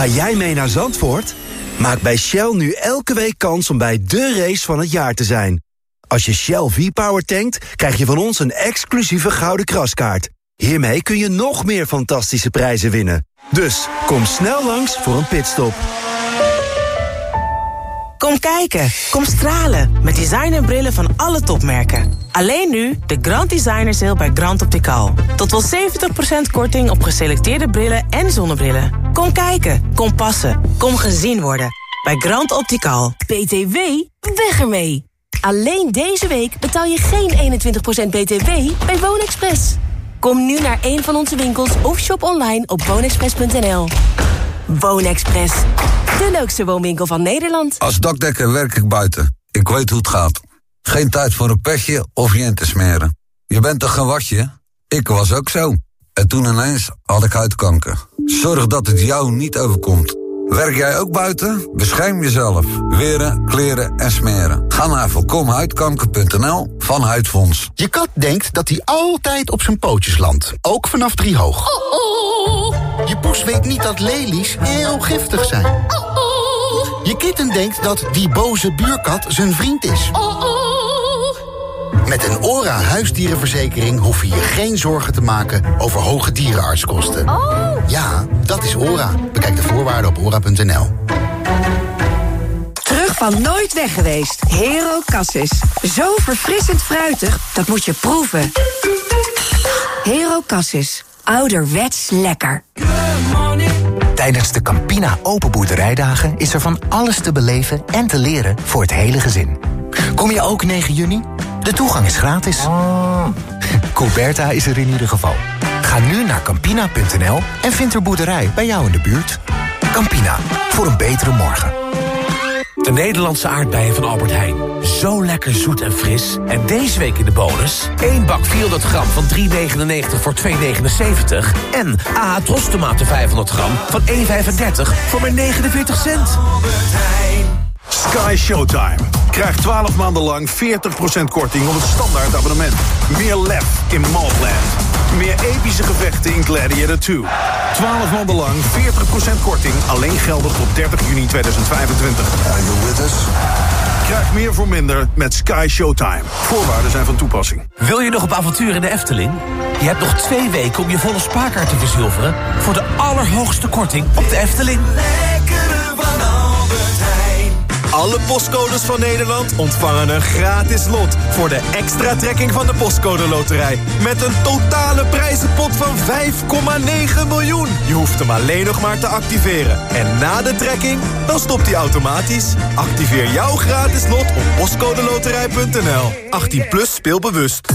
Ga jij mee naar Zandvoort? Maak bij Shell nu elke week kans om bij de race van het jaar te zijn. Als je Shell V-Power tankt, krijg je van ons een exclusieve gouden kraskaart. Hiermee kun je nog meer fantastische prijzen winnen. Dus kom snel langs voor een pitstop. Kom kijken, kom stralen met designerbrillen van alle topmerken. Alleen nu de Grand Designer Sale bij Grand Optical. Tot wel 70% korting op geselecteerde brillen en zonnebrillen. Kom kijken, kom passen, kom gezien worden. Bij Grand Optical. BTW, weg ermee. Alleen deze week betaal je geen 21% BTW bij Woonexpress. Kom nu naar een van onze winkels of shop online op woonexpress.nl. Woonexpress, de leukste woonwinkel van Nederland. Als dakdekker werk ik buiten. Ik weet hoe het gaat. Geen tijd voor een petje of je in te smeren. Je bent toch geen watje? Ik was ook zo. En toen ineens had ik huidkanker. Zorg dat het jou niet overkomt. Werk jij ook buiten? Bescherm jezelf. Weren, kleren en smeren. Ga naar voorkomhuidkanker.nl van Huidfonds. Je kat denkt dat hij altijd op zijn pootjes landt. Ook vanaf 3 hoog. Je poes weet niet dat lelies heel giftig zijn. Je kitten denkt dat die boze buurkat zijn vriend is. Met een ORA huisdierenverzekering hoef je je geen zorgen te maken over hoge dierenartskosten. Ja, dat is ORA. Bekijk de voorwaarden op ora.nl. Terug van nooit weg geweest. Hero Cassis. Zo verfrissend fruitig, dat moet je proeven. Hero Cassis. Ouderwets lekker. Tijdens de Campina Open Boerderijdagen is er van alles te beleven en te leren voor het hele gezin. Kom je ook 9 juni? De toegang is gratis. Coberta is er in ieder geval. Ga nu naar Campina.nl en vind er boerderij bij jou in de buurt. Campina, voor een betere morgen. De Nederlandse aardbeien van Albert Heijn. Zo lekker zoet en fris. En deze week in de bonus 1 bak 400 gram van €3,99 voor €2,79. En AH Tros tomaten 500 gram van €1,35 voor maar 49 cent. Sky Showtime. Krijg 12 maanden lang 40% korting op het standaard abonnement. Meer lef in Maltland. Meer epische gevechten in Gladiator 2. 12 maanden lang 40% korting. Alleen geldig tot 30 juni 2025. Are you with us? Krijg meer voor minder met Sky Showtime. Voorwaarden zijn van toepassing. Wil je nog op avontuur in de Efteling? Je hebt nog 2 weken om je volle spaarkaart te verzilveren voor de allerhoogste korting op de Efteling. Alle postcodes van Nederland ontvangen een gratis lot voor de extra trekking van de Postcode Loterij. Met een totale prijzenpot van 5,9 miljoen. Je hoeft hem alleen nog maar te activeren. En na de trekking, dan stopt hij automatisch. Activeer jouw gratis lot op postcodeloterij.nl. 18 plus speelbewust.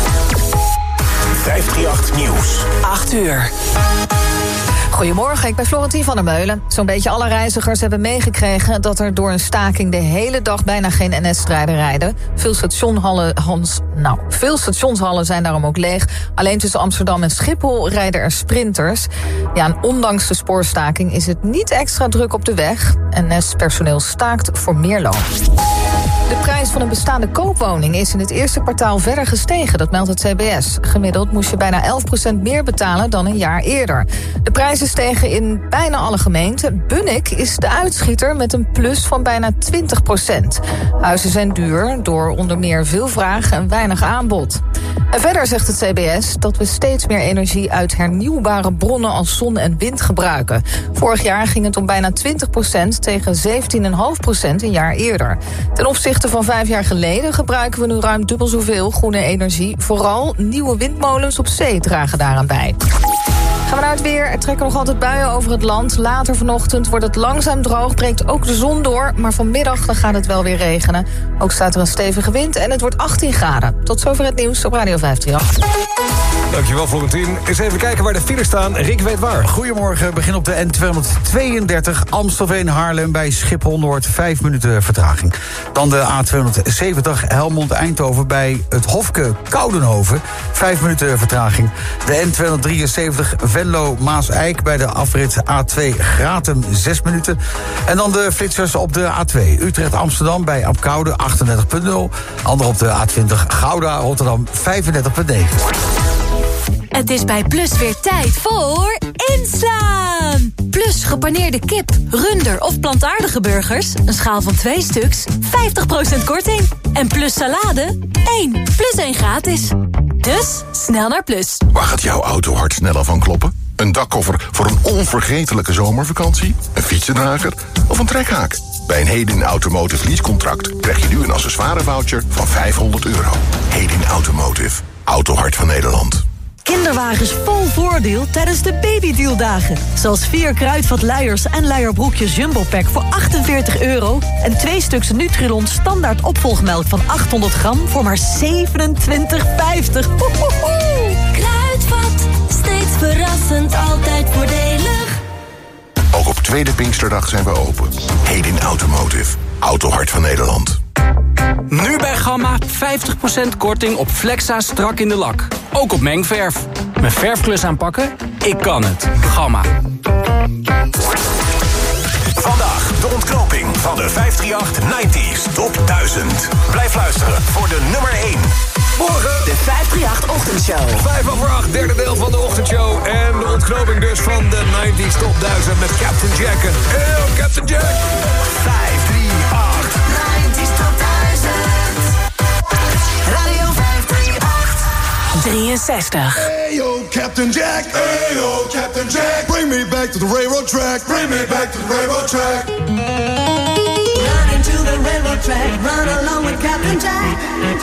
538 Nieuws. 8 uur. Goedemorgen, ik ben Florentien van der Meulen. Zo'n beetje alle reizigers hebben meegekregen dat er door een staking de hele dag bijna geen NS-treinen rijden. Veel stationshallen zijn daarom ook leeg. Alleen tussen Amsterdam en Schiphol rijden er sprinters. Ja, en ondanks de spoorstaking is het niet extra druk op de weg. NS-personeel staakt voor meer loon. De prijs van een bestaande koopwoning is in het eerste kwartaal verder gestegen, dat meldt het CBS. Gemiddeld moest je bijna 11% meer betalen dan een jaar eerder. De prijzen stegen in bijna alle gemeenten. Bunnik is de uitschieter met een plus van bijna 20%. Huizen zijn duur door onder meer veel vraag en weinig aanbod. En verder zegt het CBS dat we steeds meer energie uit hernieuwbare bronnen als zon en wind gebruiken. Vorig jaar ging het om bijna 20% tegen 17,5% een jaar eerder. Ten opzichte van 5 jaar geleden gebruiken we nu ruim dubbel zoveel groene energie. Vooral nieuwe windmolens op zee dragen daaraan bij. Gaan we naar het weer. Er trekken nog altijd buien over het land. Later vanochtend wordt het langzaam droog, breekt ook de zon door. Maar vanmiddag dan gaat het wel weer regenen. Ook staat er een stevige wind en het wordt 18 graden. Tot zover het nieuws op Radio 538. Dankjewel, Florentien. Eens even kijken waar de files staan. Rick weet waar. Goedemorgen. Begin op de N232 Amstelveen-Haarlem bij Schiphol-Noord. 5 minuten vertraging. Dan de A270 Helmond-Eindhoven bij het Hofke Koudenhoven. 5 minuten vertraging. De N273 Venlo-Maas-Eik bij de afrit A2 Gratum 6 minuten. En dan de flitsers op de A2 Utrecht-Amsterdam bij Apkoude 38,0. Ander op de A20 Gouda-Rotterdam 35,9. Het is bij Plus weer tijd voor inslaan. Plus gepaneerde kip, runder of plantaardige burgers... een schaal van 2 stuks, 50% korting. En plus salade, 1 plus 1 gratis. Dus snel naar Plus. Waar gaat jouw auto hard sneller van kloppen? Een dakkoffer voor een onvergetelijke zomervakantie? Een fietsendrager of een trekhaak? Bij een Hedin Automotive leasecontract krijg je nu een accessoirevoucher van €500. Hedin Automotive, autohart van Nederland. Kinderwagens vol voordeel tijdens de babydealdagen. Zoals 4 kruidvat luiers en luierbroekjes Jumbo Pack voor €48... en 2 stuks Nutrilon standaard opvolgmelk van 800 gram voor maar €27,50. Kruidvat, steeds verrassend, altijd voordelig. Ook op tweede Pinksterdag zijn we open. Hedin Automotive, autohart van Nederland. Nu bij Gamma 50% korting op Flexa strak in de lak. Ook op mengverf. Mijn verfklus aanpakken? Ik kan het. Gamma. Vandaag de ontknoping van de 538-90s Top 1000. Blijf luisteren voor de nummer 1. Morgen de 538-ochtendshow. 5/8, derde deel van de ochtendshow. En de ontknoping dus van de 90s Top 1000 met Captain Jack. En Captain Jack. 538. 90s Top 1000. Radio 538. 63. Hey yo, Captain Jack. Hey yo, Captain Jack. Bring me back to the railroad track. Bring me back to the railroad track. Run into the railroad track. Run along with Captain Jack.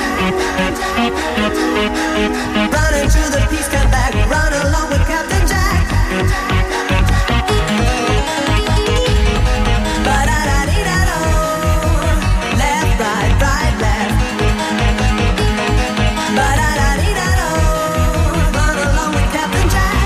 Run into the peace come back. Run along with Captain Jack. Left, right, right, left. Run along with Captain Jack.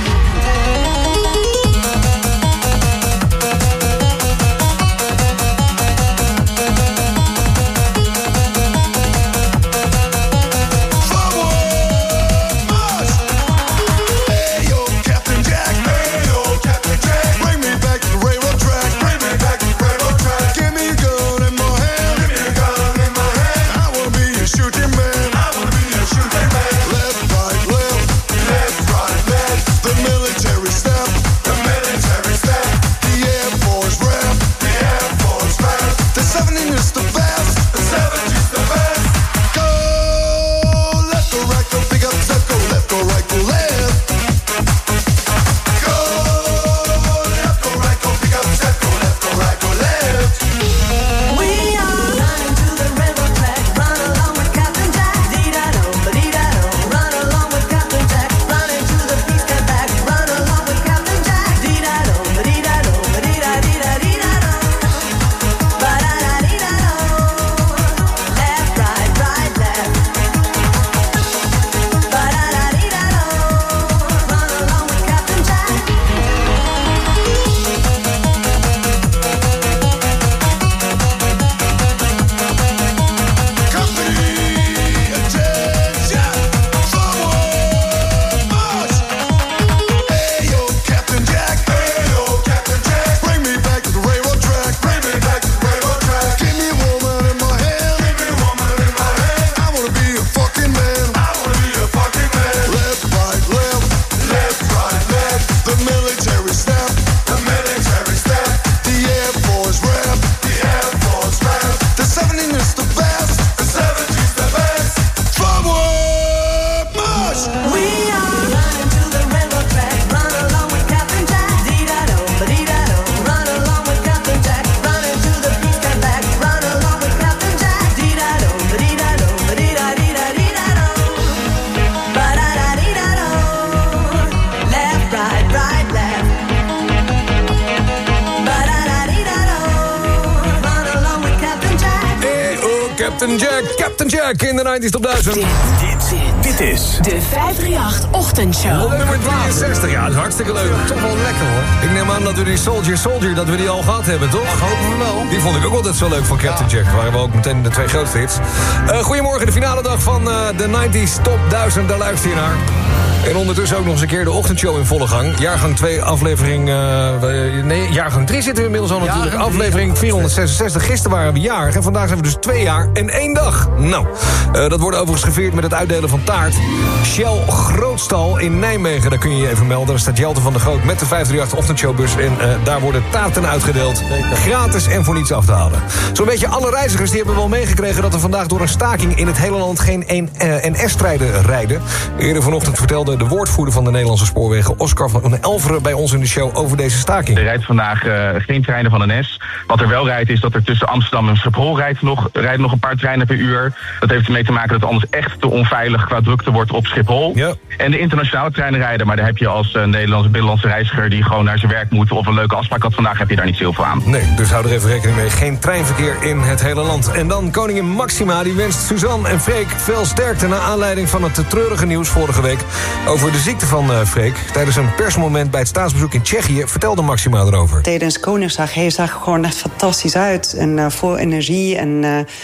Captain Jack in de 90s Top 1000. Dit is de 538-ochtendshow. Op nummer 63, ja, dat is hartstikke leuk. Toch wel lekker hoor. Ik neem aan dat we die Soldier, dat we die al gehad hebben, toch? Hopen we wel. Die vond ik ook altijd zo leuk van Captain Jack. Waren we ook meteen de 2 grootste hits. Goedemorgen, de finale dag van de 90s Top 1000. Daar luister je naar. En ondertussen ook nog eens een keer de ochtendshow in volle gang. Jaargang 2, aflevering... jaargang 3 zitten we inmiddels al natuurlijk. Aflevering 466. Gisteren waren we jarig en vandaag zijn we dus 2 jaar en 1 dag. Nou, dat wordt overigens gevierd met het uitdelen van taart. Shell Grootstal in Nijmegen, daar kun je je even melden. Daar staat Jelte van der Groot met de 538 ochtendshowbus. En daar worden taarten uitgedeeld. Gratis en voor niets af te halen. Zo'n beetje alle reizigers die hebben wel meegekregen dat er vandaag door een staking in het hele land geen NS-treinen rijden. Eerder vanochtend vertelde de woordvoerder van de Nederlandse Spoorwegen, Oscar van Elveren, bij ons in de show over deze staking. Er rijdt vandaag geen treinen van NS. Wat er wel rijdt is dat er tussen Amsterdam en Schiphol rijden nog een paar treinen per uur. Dat heeft ermee te maken dat het anders echt te onveilig qua drukte wordt op Schiphol. Ja. En de internationale treinen rijden, maar daar heb je als Nederlandse binnenlandse reiziger die gewoon naar zijn werk moet of een leuke afspraak had vandaag, heb je daar niet zoveel aan. Nee, dus hou er even rekening mee. Geen treinverkeer in het hele land. En dan koningin Maxima, die wenst Suzanne en Freek veel sterkte naar aanleiding van het treurige nieuws vorige week over de ziekte van Freek. Tijdens een persmoment bij het staatsbezoek in Tsjechië vertelde Maxima erover. Tijdens Koningsdag, hij zag gewoon echt fantastisch uit en vol energie en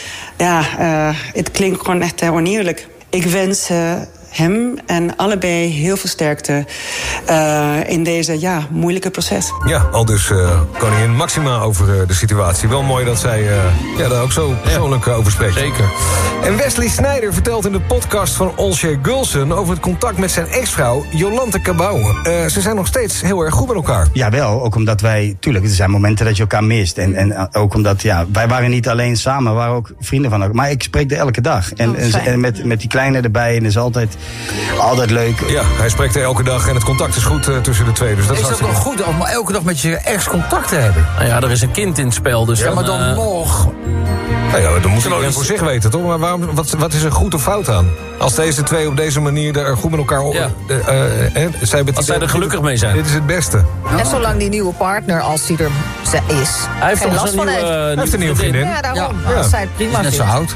het klinkt gewoon echt oneerlijk. Ik wens hem en allebei heel veel sterkte in deze moeilijke proces. Ja, al dus koningin Maxima over de situatie. Wel mooi dat zij daar ook zo persoonlijk over spreekt. Zeker. En Wesley Sneijder vertelt in de podcast van Olsje Gulsen over het contact met zijn ex-vrouw Jolante Cabau. Ze zijn nog steeds heel erg goed met elkaar. Jawel, ook omdat wij, tuurlijk, er zijn momenten dat je elkaar mist. En ook omdat, wij waren niet alleen samen, we waren ook vrienden van elkaar. Maar ik spreek er elke dag. En met die kleine erbij, en is altijd leuk. Ja, hij spreekt er elke dag en het contact is goed tussen de twee. Dus dat is dat nog goed om elke dag met je ex contact te hebben? Nou ja, er is een kind in het spel, dus ja, maar dan nog. Nou ja, dan moet iedereen voor zich weten, toch? Maar wat is er goed of fout aan? Als deze twee op deze manier er goed met elkaar op... als zij er gelukkig mee zijn. Dit is het beste. En zolang die nieuwe partner, als die er is, hij heeft geen last van heeft. Hij heeft een nieuwe vriendin. Ja, daarom. Als zij het prima net zo oud.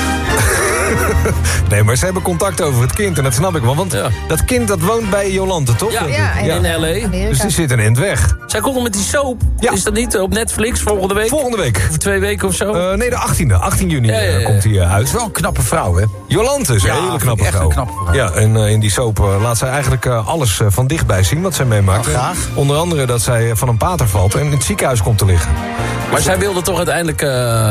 Nee, maar ze hebben contact over het kind en dat snap ik wel. Want dat kind dat woont bij Jolante, toch? Ja, in L.A. Dus die zit een eind weg. Zij komt nog met die soap. Ja. Is dat niet op Netflix volgende week? Volgende week. Over 2 weken of zo? Nee, de 18e. 18 juni komt hij uit. Het is wel een knappe vrouw, hè? Jolante is een hele knappe vrouw. Een knappe vrouw. Ja, en in die soap laat zij eigenlijk alles van dichtbij zien wat zij meemaakt. Graag. Onder andere dat zij van een pater valt en in het ziekenhuis komt te liggen. Maar zij wilde toch uiteindelijk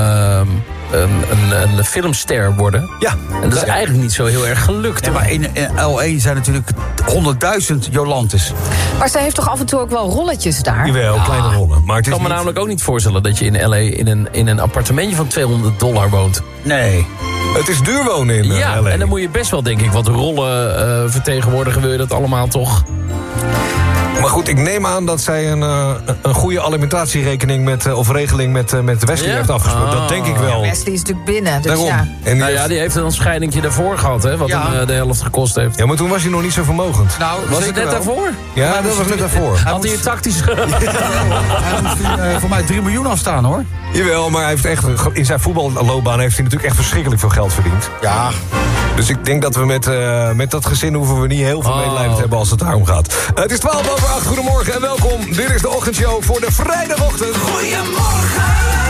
een filmster worden? Ja. En dat is eigenlijk niet zo heel erg gelukt. Ja, maar in L.A. zijn natuurlijk 100.000 Jolantes. Maar zij heeft toch af en toe ook wel rolletjes daar? Jawel, kleine rollen. Maar het is ik kan me namelijk ook niet voorstellen dat je in L.A. in een appartementje van $200 woont. Nee. Het is duur wonen in L.A. En dan moet je best wel, denk ik, wat rollen vertegenwoordigen. Wil je dat allemaal toch... Maar goed, ik neem aan dat zij een goede alimentatierekening of regeling met Wesley heeft afgesproken. Dat denk ik wel. Ja, Wesley is natuurlijk binnen, dus daarom. ja. En die heeft een scheidingje daarvoor gehad, hè, wat hem de helft gekost heeft. Ja, maar toen was hij nog niet zo vermogend. Nou, was het net daarvoor? Ja, dat was net daarvoor. Had hij een tactisch... Hij moest voor mij 3 miljoen afstaan, hoor. Jawel, maar hij heeft echt, in zijn voetballoopbaan heeft hij natuurlijk echt verschrikkelijk veel geld verdiend. Ja. Dus ik denk dat we met dat gezin hoeven we niet heel veel medelijden te hebben als het daarom gaat. Het is 7:12. Goedemorgen en welkom. Dit is de ochtendshow voor de vrijdagochtend. Goedemorgen.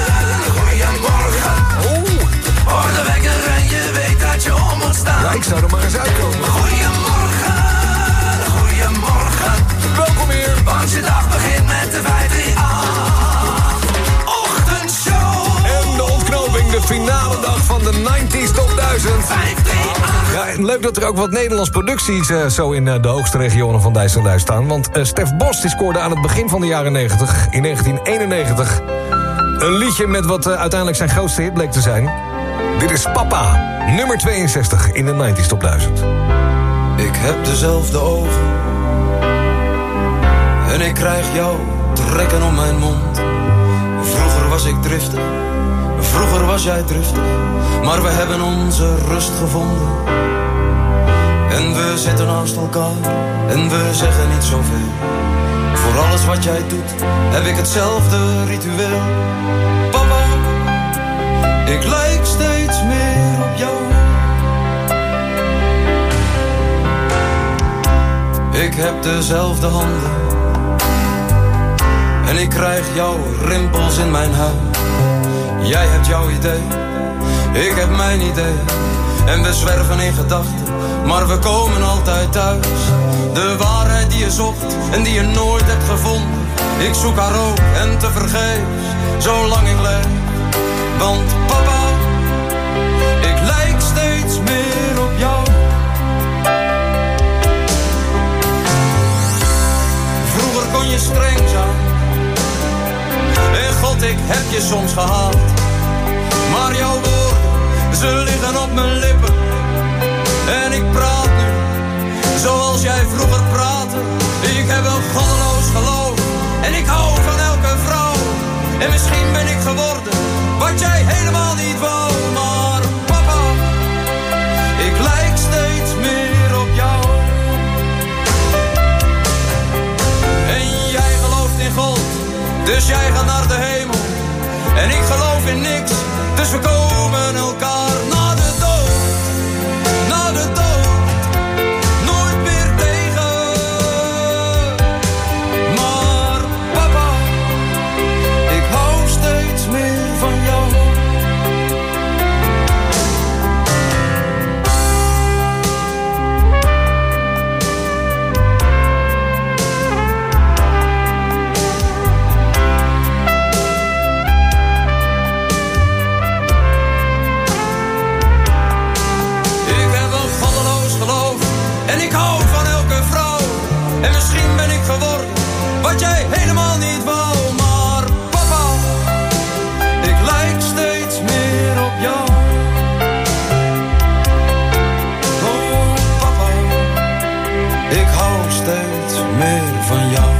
Hoor de wekker en je weet dat je om moet staan. Ja, ik zou er maar eens uitkomen. Goedemorgen. Welkom hier. Want je dag begint met de 538 ochtendshow. En de ontknoping, de finale dag van de 90s Top 1000. 538. Ja, en leuk dat er ook wat Nederlands producties zo in de hoogste regionen van Dijsselhuis staan. Want Stef Bos die scoorde aan het begin van de jaren 90, in 1991... een liedje met wat uiteindelijk zijn grootste hit bleek te zijn. Dit is Papa, nummer 62 in de 90s Top 1000. Ik heb dezelfde ogen en ik krijg jou trekken om mijn mond. Vroeger was ik driftig, vroeger was jij driftig, maar we hebben onze rust gevonden. En we zitten naast elkaar en we zeggen niet zoveel. Voor alles wat jij doet heb ik hetzelfde ritueel. Papa, ik lijk steeds meer op jou. Ik heb dezelfde handen en ik krijg jouw rimpels in mijn huid. Jij hebt jouw idee, ik heb mijn idee. En we zwerven in gedachten maar we komen altijd thuis. De waarheid die je zocht en die je nooit hebt gevonden. Ik zoek haar ook en tevergeefs, zolang ik leef. Want papa, ik lijk steeds meer op jou. Vroeger kon je streng zijn. En God, ik heb je soms gehaald. Maar jouw woorden, ze liggen op mijn lippen. En ik praat nu, zoals jij vroeger praatte. Ik heb een goddeloos geloof. En ik hou van elke vrouw. En misschien ben ik geworden wat jij helemaal niet wou. Maar papa, ik lijk steeds meer op jou. En jij gelooft in God, dus jij gaat naar de hemel. En ik geloof in niks, dus we komen elkaar na de dood. Na de dood, nooit meer tegen. Maar papa, ik hou steeds meer van jou. En ik hou van elke vrouw. En misschien ben ik geworden wat jij helemaal niet wou. Maar papa, ik lijk steeds meer op jou. Oh papa, ik hou steeds meer van jou.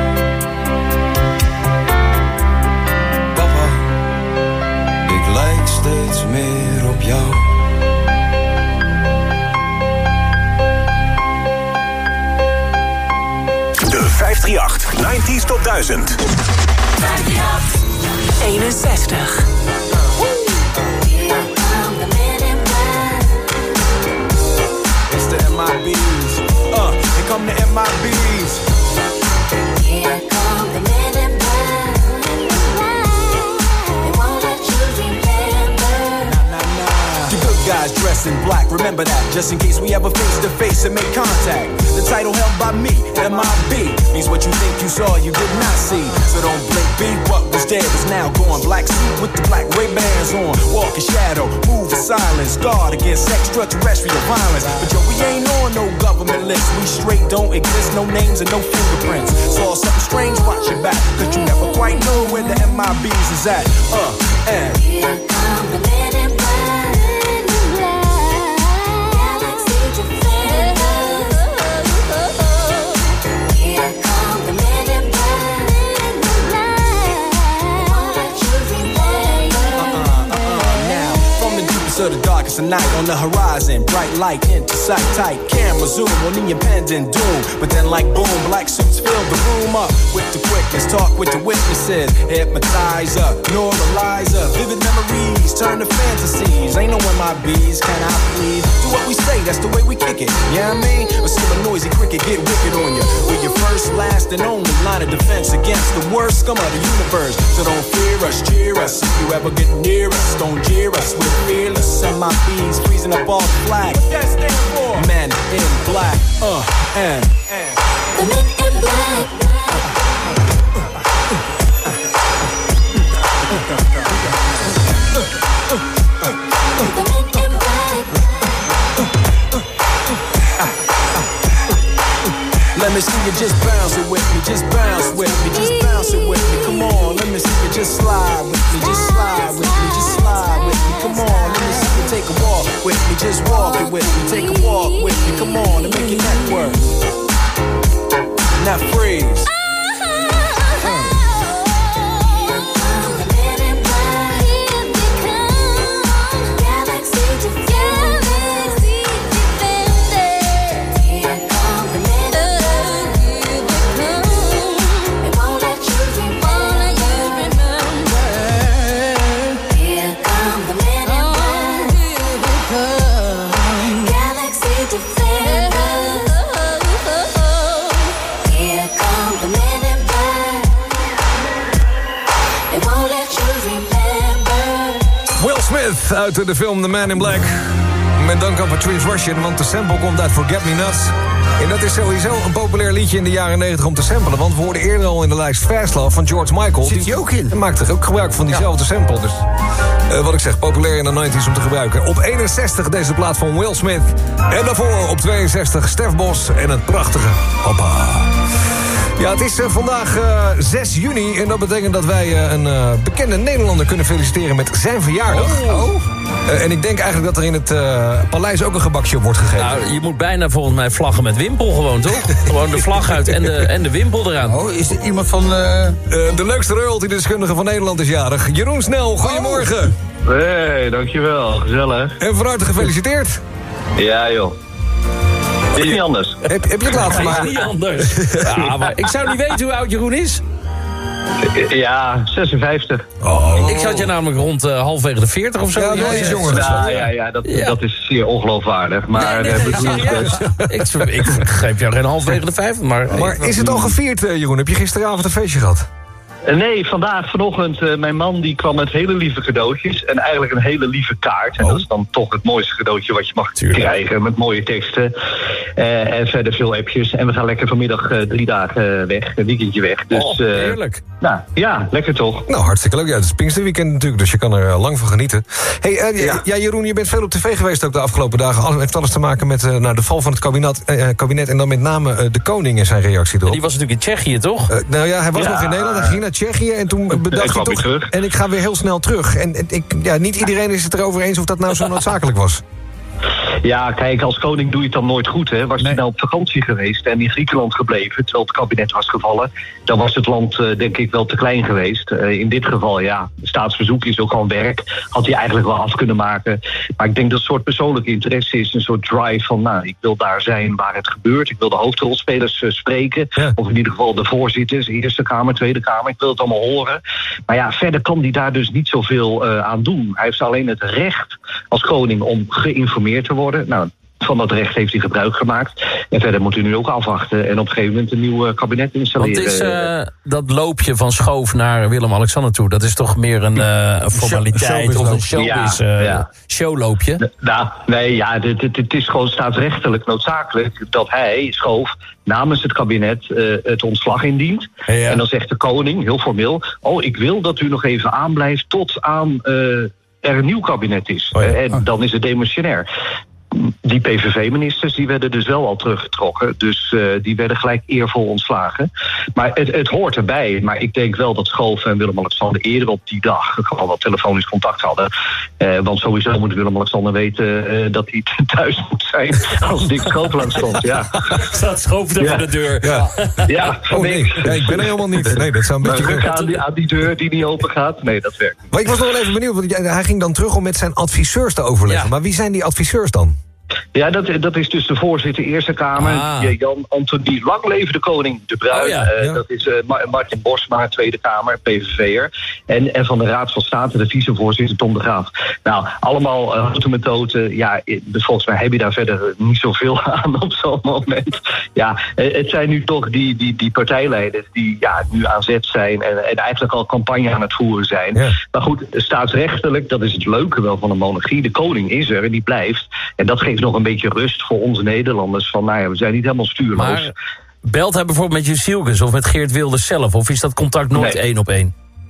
Papa, ik lijk steeds meer op jou. De 538 90s Top 1000. 61. It's the MIBs. Here come the MIBs. Here come the men in black. They won't let you remember. The good guys dressed in black, remember that, just in case we ever face to face and make contact. The title held by me, MIB, means what you think you saw, you did not see. So don't blink, be what was dead is now gone. Black suit with the black Ray-Bans on, walk in shadow, move in silence, guard against extraterrestrial violence. But yo, we ain't on no government list, we straight don't exist, no names and no fingerprints. Saw something strange, watch your back, cause you never quite know where the MIBs is at. And here come the men in black. Galaxy defenders. Here come the men in black. They won't let you remember. Now, from the deepest of the darkest of night on the horizon, bright light into sight tight, camera zoom on the impending doom. But then like boom, black suits fill the room up with the quickness, talk with the witnesses, hypnotizer, neuralizer, vivid memories turn to fantasies. Ain't no MIBs, can I please? Do what we say, that's the way we kick it. Yeah, I mean, or see a noisy cricket get wicked on you. We're your first, last, and only line of defense against the worst scum of the universe. So don't fear us, cheer us. If you ever get near us, don't jeer us. We're fearless. MIBs freezing up all the flag. What that stand for? Men in black. And the men in black. let me see you just bounce it with me, just bounce with me, just bounce it with me. Come on, let me see you just slide with me, just slide with me, just slide with me. Come on, let me see you take a walk with me, just walk it with me, take a walk with me. Come on, and make your neck work. Now freeze. Uit de film The Man in Black. Met dank aan Patrice Russian, want de sample komt uit Forget Me Nuts. En dat is sowieso een populair liedje in de jaren 90 om te samplen. Want we hoorden eerder al in de lijst Fast Love van George Michael. Zit die ook in? En maakte er ook gebruik van diezelfde sample. Dus wat ik zeg, populair in de 90s om te gebruiken. Op 61 deze plaat van Will Smith. En daarvoor op 62 Stef Bos en het prachtige Papa. Ja, het is vandaag 6 juni en dat betekent dat wij een bekende Nederlander kunnen feliciteren met zijn verjaardag. En ik denk eigenlijk dat er in het paleis ook een gebakje op wordt gegeven. Nou, je moet bijna volgens mij vlaggen met wimpel gewoon, toch? Gewoon de vlag uit en de wimpel eraan. Oh, is er iemand van... de leukste royalty-deskundige van Nederland is jarig. Jeroen Snel, goedemorgen. Hey, dankjewel. Gezellig. En van harte gefeliciteerd. Ja, joh. Is niet anders. Heb je het laten maken? Niet anders. Ja, maar ik zou niet weten hoe oud Jeroen is. Ja, 56. Ik zat je namelijk rond halfwege de 40 of zo. Ja, dat is jonger. Ja, dat is zeer ongeloofwaardig. Maar ik geef jou geen halfwege de 50. Maar is het al gevierd, Jeroen? Heb je gisteravond een feestje gehad? Nee, vanochtend, mijn man die kwam met hele lieve cadeautjes. En eigenlijk een hele lieve kaart. En dat is dan toch het mooiste cadeautje wat je mag krijgen. Met mooie teksten. En verder veel appjes. En we gaan lekker vanmiddag 3 dagen weg. Een weekendje weg. Dus, heerlijk. Nou, ja, lekker toch. Nou, hartstikke leuk. Ja, het is Pinksterweekend natuurlijk, dus je kan er lang van genieten. Hey, ja, Jeroen, je bent veel op tv geweest ook de afgelopen dagen. Heeft alles te maken met de val van het kabinet. En dan met name de koning en zijn reactie erop. Die was natuurlijk in Tsjechië, toch? Nou ja, hij was nog in Nederland. Hij ging naar Tsjechië en toen bedacht hij toch... En ik ga weer heel snel terug. En niet iedereen is het erover eens of dat nou zo noodzakelijk was. Ja, kijk, als koning doe je het dan nooit goed, hè. Was hij nou op vakantie geweest en in Griekenland gebleven, terwijl het kabinet was gevallen, dan was het land, denk ik, wel te klein geweest. In dit geval, ja, staatsbezoek is ook al werk. Had hij eigenlijk wel af kunnen maken. Maar ik denk dat een soort persoonlijke interesse is, een soort drive van, nou, ik wil daar zijn waar het gebeurt. Ik wil de hoofdrolspelers spreken. Ja. Of in ieder geval de voorzitters, Eerste Kamer, Tweede Kamer. Ik wil het allemaal horen. Maar ja, verder kan hij daar dus niet zoveel aan doen. Hij heeft alleen het recht als koning om geïnformeerd te worden. Nou, van dat recht heeft hij gebruik gemaakt. En verder moet hij nu ook afwachten en op een gegeven moment een nieuw kabinet installeren. Want is dat loopje van Schoof naar Willem-Alexander toe, dat is toch meer een formaliteit of een showloopje? Nou, nee, ja, het is gewoon staatsrechtelijk noodzakelijk dat hij, Schoof, namens het kabinet het ontslag indient. Ja. En dan zegt de koning, heel formeel, ik wil dat u nog even aanblijft tot aan er een nieuw kabinet is. En dan is het demissionair. Die PVV-ministers die werden dus wel al teruggetrokken. Dus die werden gelijk eervol ontslagen. Maar het hoort erbij. Maar ik denk wel dat Schoof en Willem-Alexander eerder op die dag gewoon wel telefonisch contact hadden. Want sowieso moet Willem-Alexander weten dat hij thuis moet zijn als Dick Schoof langs stond. Ja. Staat Schoof er voor de deur. Ja, nee, ik ben er helemaal niet. Nee, dat zou een beetje aan die deur die niet open gaat. Nee, dat werkt. Maar ik was nog wel even benieuwd, want hij ging dan terug om met zijn adviseurs te overleggen. Ja. Maar wie zijn die adviseurs dan? Ja, dat is dus de voorzitter Eerste Kamer. Jan Antonie, lang leven de koning de Bruin. Dat is Martin Bosma, Tweede Kamer, PVV'er. En van de Raad van State de vicevoorzitter Tom de Graaf. Nou, allemaal houten methoden. Ja, volgens mij heb je daar verder niet zoveel aan op zo'n moment. Ja, het zijn nu toch die partijleiders die nu aan zet zijn en eigenlijk al campagne aan het voeren zijn. Ja. Maar goed, staatsrechtelijk, dat is het leuke wel van een monarchie. De koning is er en die blijft. En dat geeft nog een beetje rust voor onze Nederlanders. Van, we zijn niet helemaal stuurloos. Maar belt hij bijvoorbeeld met Jussielkes of met Geert Wilders zelf? Of is dat contact nooit 1-op-1?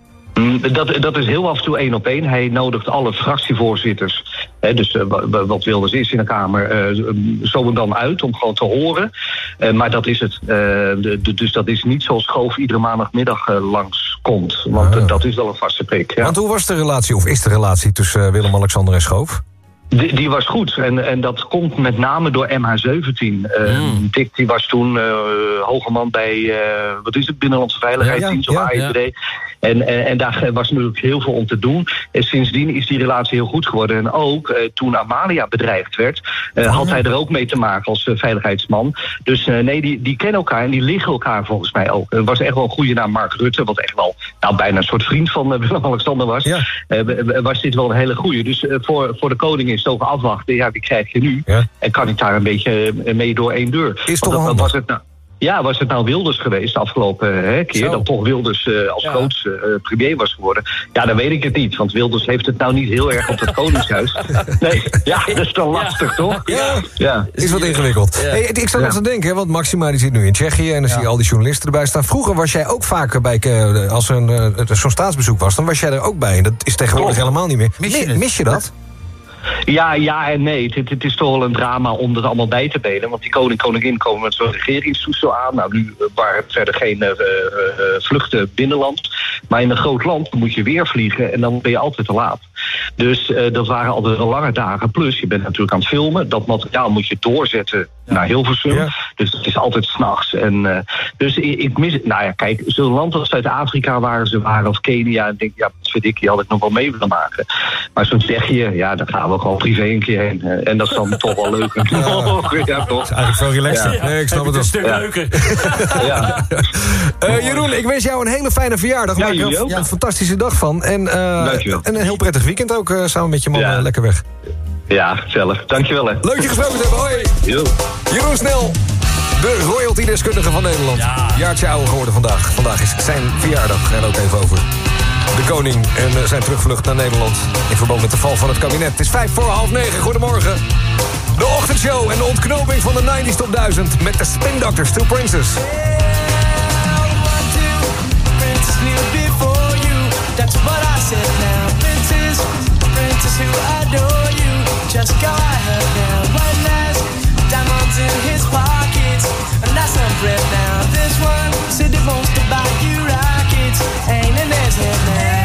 Dat is heel af en toe 1-op-1. Hij nodigt alle fractievoorzitters, dus wat Wilders is in de Kamer, zo en dan uit om gewoon te horen. Maar dat is het. Dus dat is niet zoals Schoof iedere maandagmiddag langskomt. Want dat is wel een vaste prik. Ja. Want hoe was de relatie, of is de relatie tussen Willem-Alexander en Schoof? Die was goed. En dat komt met name door MH17. Dick die was toen hoge man bij Binnenlandse Veiligheidsdienst of AIVD. En daar was natuurlijk heel veel om te doen. En sindsdien is die relatie heel goed geworden. En ook toen Amalia bedreigd werd, had hij er ook mee te maken als veiligheidsman. Dus die kennen elkaar en die liggen elkaar volgens mij ook. Er was echt wel een goede naam, Mark Rutte, wat echt wel bijna een soort vriend van Willem-Alexander was. Ja. Was dit wel een hele goede. Dus voor de koning is het ook afwachten. Ja, wie krijg je nu? Ja. En kan ik daar een beetje mee door één deur? Is toch handig? Was het Ja, was het nou Wilders geweest de afgelopen keer... dat toch Wilders als grootste premier was geworden... ja, dan weet ik het niet. Want Wilders heeft het nou niet heel erg op het Koningshuis. Nee, ja, dat is dan lastig, toch? Ja. Is wat ingewikkeld. Hey, ik zat nog te denken, want Maxima die zit nu in Tsjechië... en dan zie je al die journalisten erbij staan. Vroeger was jij ook vaak bij... als zo'n staatsbezoek was, dan was jij er ook bij. En dat is tegenwoordig helemaal niet meer. Mis je dat? Ja en nee. Het is toch wel een drama om dat allemaal bij te benen. Want die koningin komen met zo'n regeringstoestel aan. Nou, nu waren het verder geen vluchten binnenland. Maar in een groot land moet je weer vliegen en dan ben je altijd te laat. Dus dat waren altijd lange dagen. Plus, je bent natuurlijk aan het filmen. Dat materiaal moet je doorzetten naar Hilversum. Ja. Dus het is altijd 's nachts. Dus ik mis het. Nou ja, kijk, zo'n land als Zuid-Afrika waren of Kenia. En denk, ja, wat vind ik, die had ik nog wel mee willen maken. Maar zo'n Tsjechië, ja, daar gaan we gewoon privé een keer heen. En dat is dan toch wel leuk. Ja, toch? Dat is eigenlijk veel relaxter. Ja. Nee, ik snap het een stuk leuker. Jeroen, ik wens jou een hele fijne verjaardag. Maak er een fantastische dag van. En een heel prettig weekend ook, samen met je man lekker weg. Ja, gezellig. Dankjewel, hè. Leuk je gesproken te hebben, hoi. Jeroen Snel, de royalty-deskundige van Nederland. Jaartje ouder geworden vandaag. Vandaag is zijn verjaardag. En ook even over de koning en zijn terugvlucht naar Nederland... in verband met de val van het kabinet. Het is 9:05. Goedemorgen. De ochtendshow en de ontknoping van de 90s Top 1000... met de Spin Doctors, Two Princes. That's what I said now. Princess who adore you. Just go ahead now. One last diamonds in his pockets. And that's some bread now. This one said he wants to buy you rockets. Ain't in his head now.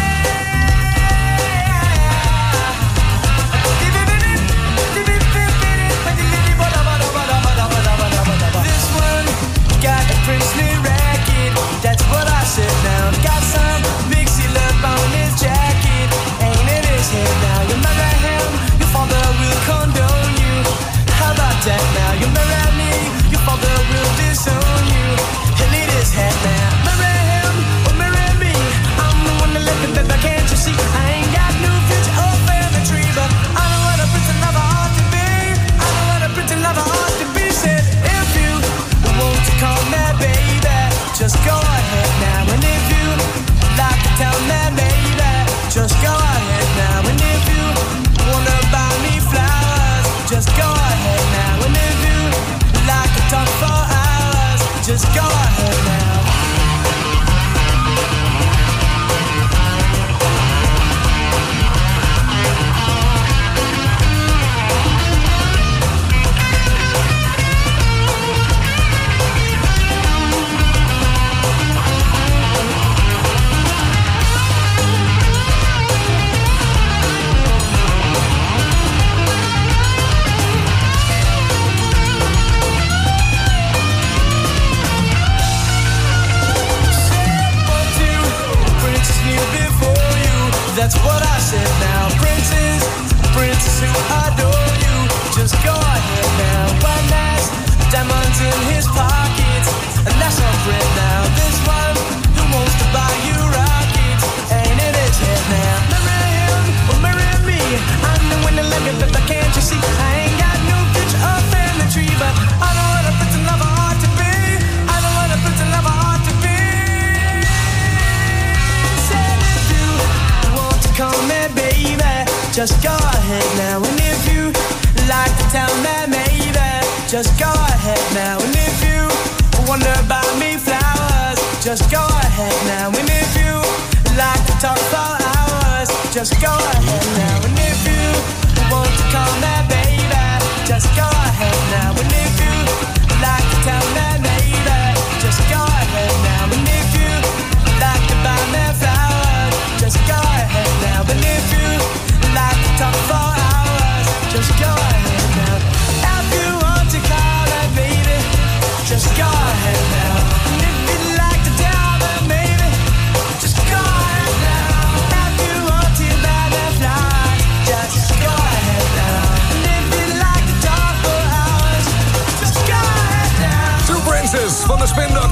This one got a princely racket. That's what I said now. Got some mixy love on his jacket. Ain't in his head now. You marry him, your father will condone you. How about that now? You marry me, your father will disown you. He'll need his head now. Marry him or marry me. I'm the one that left it, but can't you see? I ain't got no future or family tree, but I know what a pretty lover ought to be. I know what a pretty lover ought to be. Said if you want to call me baby, just go ahead now. And if you like to tell me baby, just go ahead now. And if you wanna buy me flowers, just go ahead now. And if you like to talk for hours, just go ahead now. That's what I said now. Princess who adore you. Just go ahead now. One last diamonds in his pockets. And that's all bread now. This one who wants to buy you rockets. Ain't in his head now. Marry him or marry me. I'm the one that like it, but can't you see? I ain't got no future or family tree, but I know what a pretty lover ought to be. I know what a pretty lover ought to be. Said if you want to call me baby, just go ahead now. And if you like to tell me maybe, just go ahead now. And if you wanna buy me flowers, just go ahead now. And if you like to talk for hours, just go ahead now. And if you want to call me baby, just go ahead now. And if you like to tell me maybe, just go ahead now. And if you like to buy me flowers, just go ahead now. And if you like to talk for hours, just go ahead now. If you want to call me baby, just go ahead now. And if you like to tell me maybe, just go ahead now. If you want to buy me flowers, just go ahead now. And if you like to talk for hours,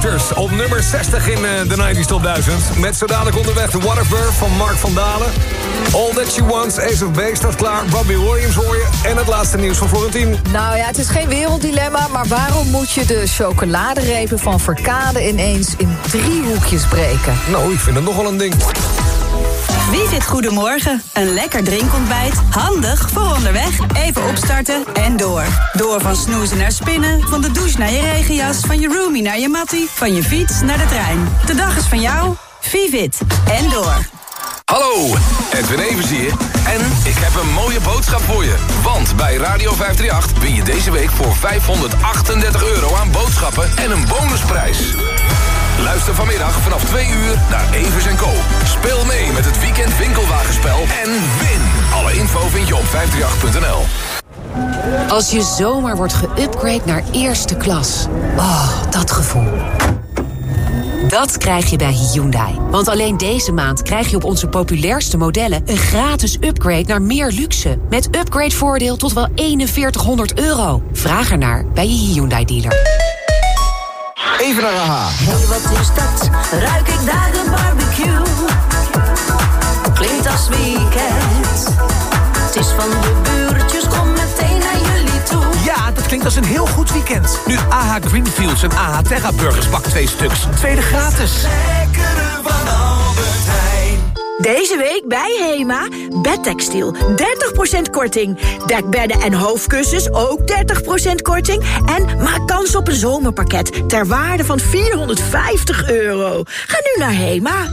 Characters op nummer 60 in de 90s Top 1000. Met zo dadelijk onderweg de Waterfur van Mark van Dalen. All That She Wants, Ace of Base staat klaar. Robbie Williams hoor je. En het laatste nieuws van Florentien. Nou ja, het is geen werelddilemma, maar waarom moet je de chocoladerepen van Verkade ineens in 3 hoekjes breken? Nou, ik vind het nogal een ding. Vivit Goedemorgen. Een lekker drinkontbijt. Handig voor onderweg. Even opstarten en door. Door van snoezen naar spinnen. Van de douche naar je regenjas. Van je roomie naar je mattie. Van je fiets naar de trein. De dag is van jou. Vivit. En door. Hallo, Edwin Evers hier. En ik heb een mooie boodschap voor je. Want bij Radio 538 win je deze week voor €538 aan boodschappen en een bonusprijs. Luister vanmiddag vanaf 2 uur naar Evers & Co. Speel mee met het weekend winkelwagenspel en win. Alle info vind je op 538.nl. Als je zomaar wordt geüpgrade naar eerste klas. Oh, dat gevoel. Dat krijg je bij Hyundai. Want alleen deze maand krijg je op onze populairste modellen een gratis upgrade naar meer luxe. Met upgradevoordeel tot wel €4100. Vraag ernaar bij je Hyundai dealer. Even naar AHA. Hey, wat is dat? Ruik ik daar een barbecue? Klinkt als weekend. Het is van de buurtjes, kom meteen naar jullie toe. Ja, dat klinkt als een heel goed weekend. Nu AH Greenfields en AH Terra Burgers pak 2 stuks. Tweede gratis. Lekkere van Albert Heijn. Deze week bij HEMA, bedtextiel, 30% korting. Dekbedden en hoofdkussens ook 30% korting. En maak kans op een zomerpakket ter waarde van €450. Ga nu naar HEMA.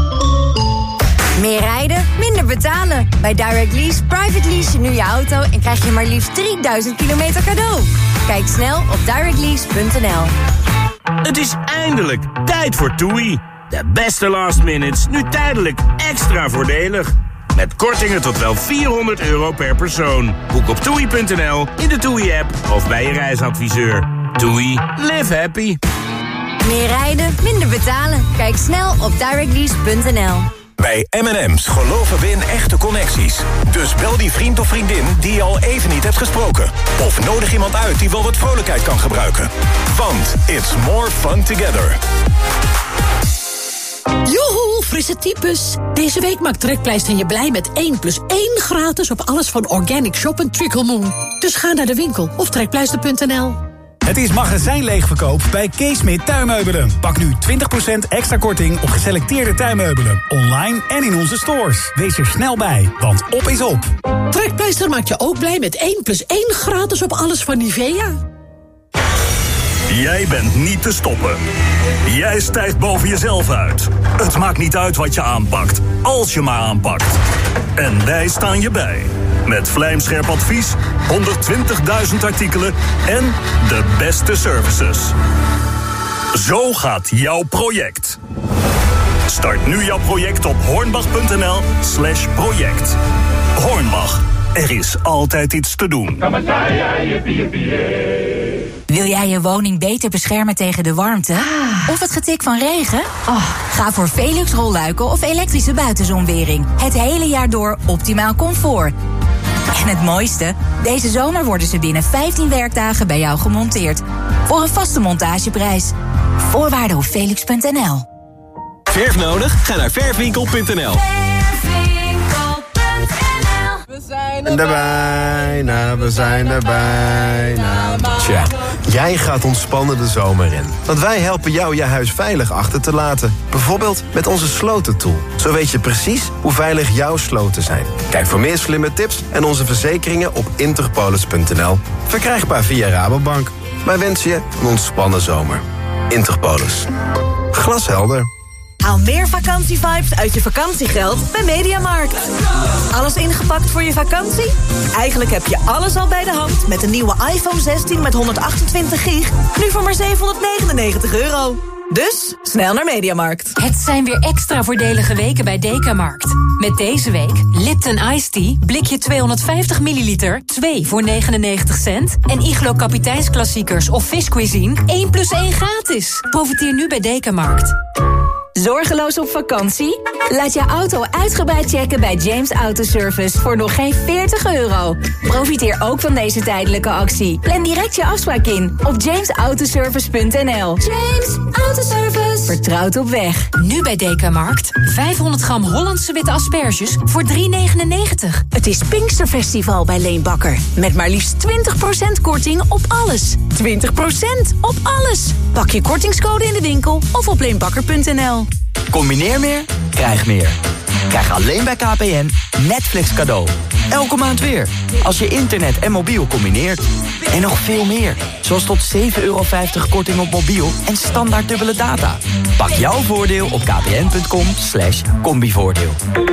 Meer rijden, minder betalen. Bij Direct Lease private lease je nu je auto en krijg je maar liefst 3000 kilometer cadeau. Kijk snel op directlease.nl. Het is eindelijk tijd voor TUI. De beste last minutes, nu tijdelijk extra voordelig. Met kortingen tot wel €400 per persoon. Boek op TUI.nl, in de TUI-app of bij je reisadviseur. TUI, live happy. Meer rijden, minder betalen. Kijk snel op directlease.nl. Bij M&M's geloven we in echte connecties. Dus bel die vriend of vriendin die je al even niet hebt gesproken. Of nodig iemand uit die wel wat vrolijkheid kan gebruiken. Want it's more fun together. Joehoe, frisse types. Deze week maakt Trekpleister je blij met 1+1 gratis op alles van Organic Shop en Trickle Moon. Dus ga naar de winkel of trekpleister.nl. Het is magazijnleegverkoop bij Keesmit Tuinmeubelen. Pak nu 20% extra korting op geselecteerde tuinmeubelen. Online en in onze stores. Wees er snel bij, want op is op. Trekpleister maakt je ook blij met 1+1 gratis op alles van Nivea. Jij bent niet te stoppen. Jij stijgt boven jezelf uit. Het maakt niet uit wat je aanpakt, als je maar aanpakt. En wij staan je bij. Met vlijmscherp advies, 120.000 artikelen en de beste services. Zo gaat jouw project. Start nu jouw project op hornbach.nl/project. Hornbach, er is altijd iets te doen. Wil jij je woning beter beschermen tegen de warmte? Of het getik van regen? Ga voor Velux rolluiken of elektrische buitenzonwering. Het hele jaar door optimaal comfort. En het mooiste? Deze zomer worden ze binnen 15 werkdagen bij jou gemonteerd. Voor een vaste montageprijs. Voorwaarden op velux.nl. Verf nodig? Ga naar verfwinkel.nl. We zijn er bijna, we zijn er bijna. Tja, jij gaat ontspannen de zomer in. Want wij helpen jou je huis veilig achter te laten. Bijvoorbeeld met onze slotentool. Zo weet je precies hoe veilig jouw sloten zijn. Kijk voor meer slimme tips en onze verzekeringen op interpolis.nl. Verkrijgbaar via Rabobank. Wij wensen je een ontspannen zomer. Interpolis. Glashelder. Haal meer vakantievibes uit je vakantiegeld bij Mediamarkt. Alles ingepakt voor je vakantie? Eigenlijk heb je alles al bij de hand met de nieuwe iPhone 16 met 128 gig. Nu voor maar €799. Dus snel naar Mediamarkt. Het zijn weer extra voordelige weken bij Dekamarkt. Met deze week Lipton Iced Tea, blikje 250 milliliter, 2 voor 99 cent. En Iglo Kapiteinsklassiekers of Fish Cuisine, 1+1 gratis. Profiteer nu bij Dekamarkt. Zorgeloos op vakantie? Laat je auto uitgebreid checken bij James Autoservice voor nog geen €40. Profiteer ook van deze tijdelijke actie. Plan direct je afspraak in op jamesautoservice.nl. James Autoservice. Vertrouwd op weg. Nu bij Dekamarkt. 500 gram Hollandse witte asperges voor €3,99. Het is Pinksterfestival bij Leenbakker. Met maar liefst 20% korting op alles. 20% op alles. Pak je kortingscode in de winkel of op leenbakker.nl. Combineer meer, krijg meer. Krijg alleen bij KPN Netflix cadeau. Elke maand weer. Als je internet en mobiel combineert. En nog veel meer. Zoals tot €7,50 korting op mobiel en standaard dubbele data. Pak jouw voordeel op kpn.com/combivoordeel.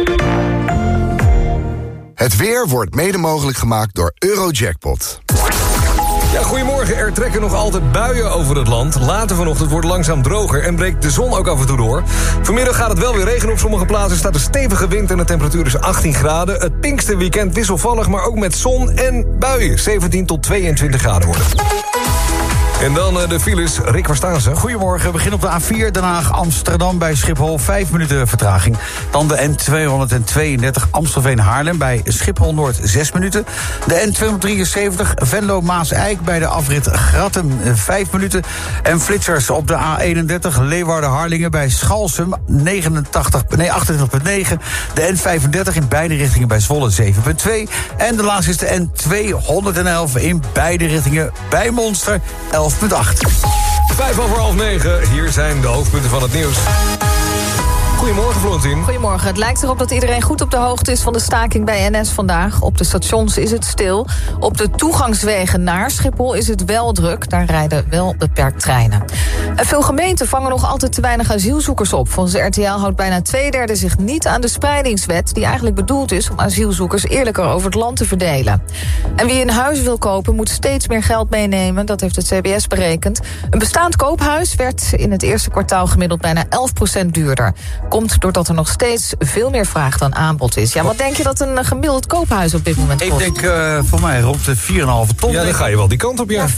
Het weer wordt mede mogelijk gemaakt door Eurojackpot. Ja, goedemorgen. Er trekken nog altijd buien over het land. Later vanochtend wordt het langzaam droger en breekt de zon ook af en toe door. Vanmiddag gaat het wel weer regenen op sommige plaatsen. Staat een stevige wind en de temperatuur is 18 graden. Het Pinksterweekend wisselvallig, maar ook met zon en buien. 17 tot 22 graden worden. En dan de files. Rick, waar staan ze? Goedemorgen. We beginnen op de A4 Den Haag-Amsterdam bij Schiphol. 5 minuten vertraging. Dan de N232 Amstelveen-Haarlem bij Schiphol-Noord 6 minuten. De N273 Venlo-Maas-Eik bij de afrit Grattem 5 minuten. En flitsers op de A31 Leeuwarden-Harlingen bij Schalsum 28,9. De N35 in beide richtingen bij Zwolle 7,2. En de laatste is de N211 in beide richtingen bij Monster 11,8. 9:05. Hier zijn de hoofdpunten van het nieuws. Goedemorgen, Florentien. Goedemorgen. Het lijkt erop dat iedereen goed op de hoogte is van de staking bij NS vandaag. Op de stations is het stil. Op de toegangswegen naar Schiphol is het wel druk. Daar rijden wel beperkt treinen. En veel gemeenten vangen nog altijd te weinig asielzoekers op. Volgens de RTL houdt bijna 2/3 zich niet aan de spreidingswet, die eigenlijk bedoeld is om asielzoekers eerlijker over het land te verdelen. En wie een huis wil kopen moet steeds meer geld meenemen. Dat heeft het CBS berekend. Een bestaand koophuis werd in het eerste kwartaal gemiddeld bijna 11% duurder. Komt doordat er nog steeds veel meer vraag dan aanbod is. Ja, wat denk je dat een gemiddeld koophuis op dit moment kost? Ik denk voor mij rond de 4,5 ton. Ja, dan ga je wel die kant op, ja. Ja,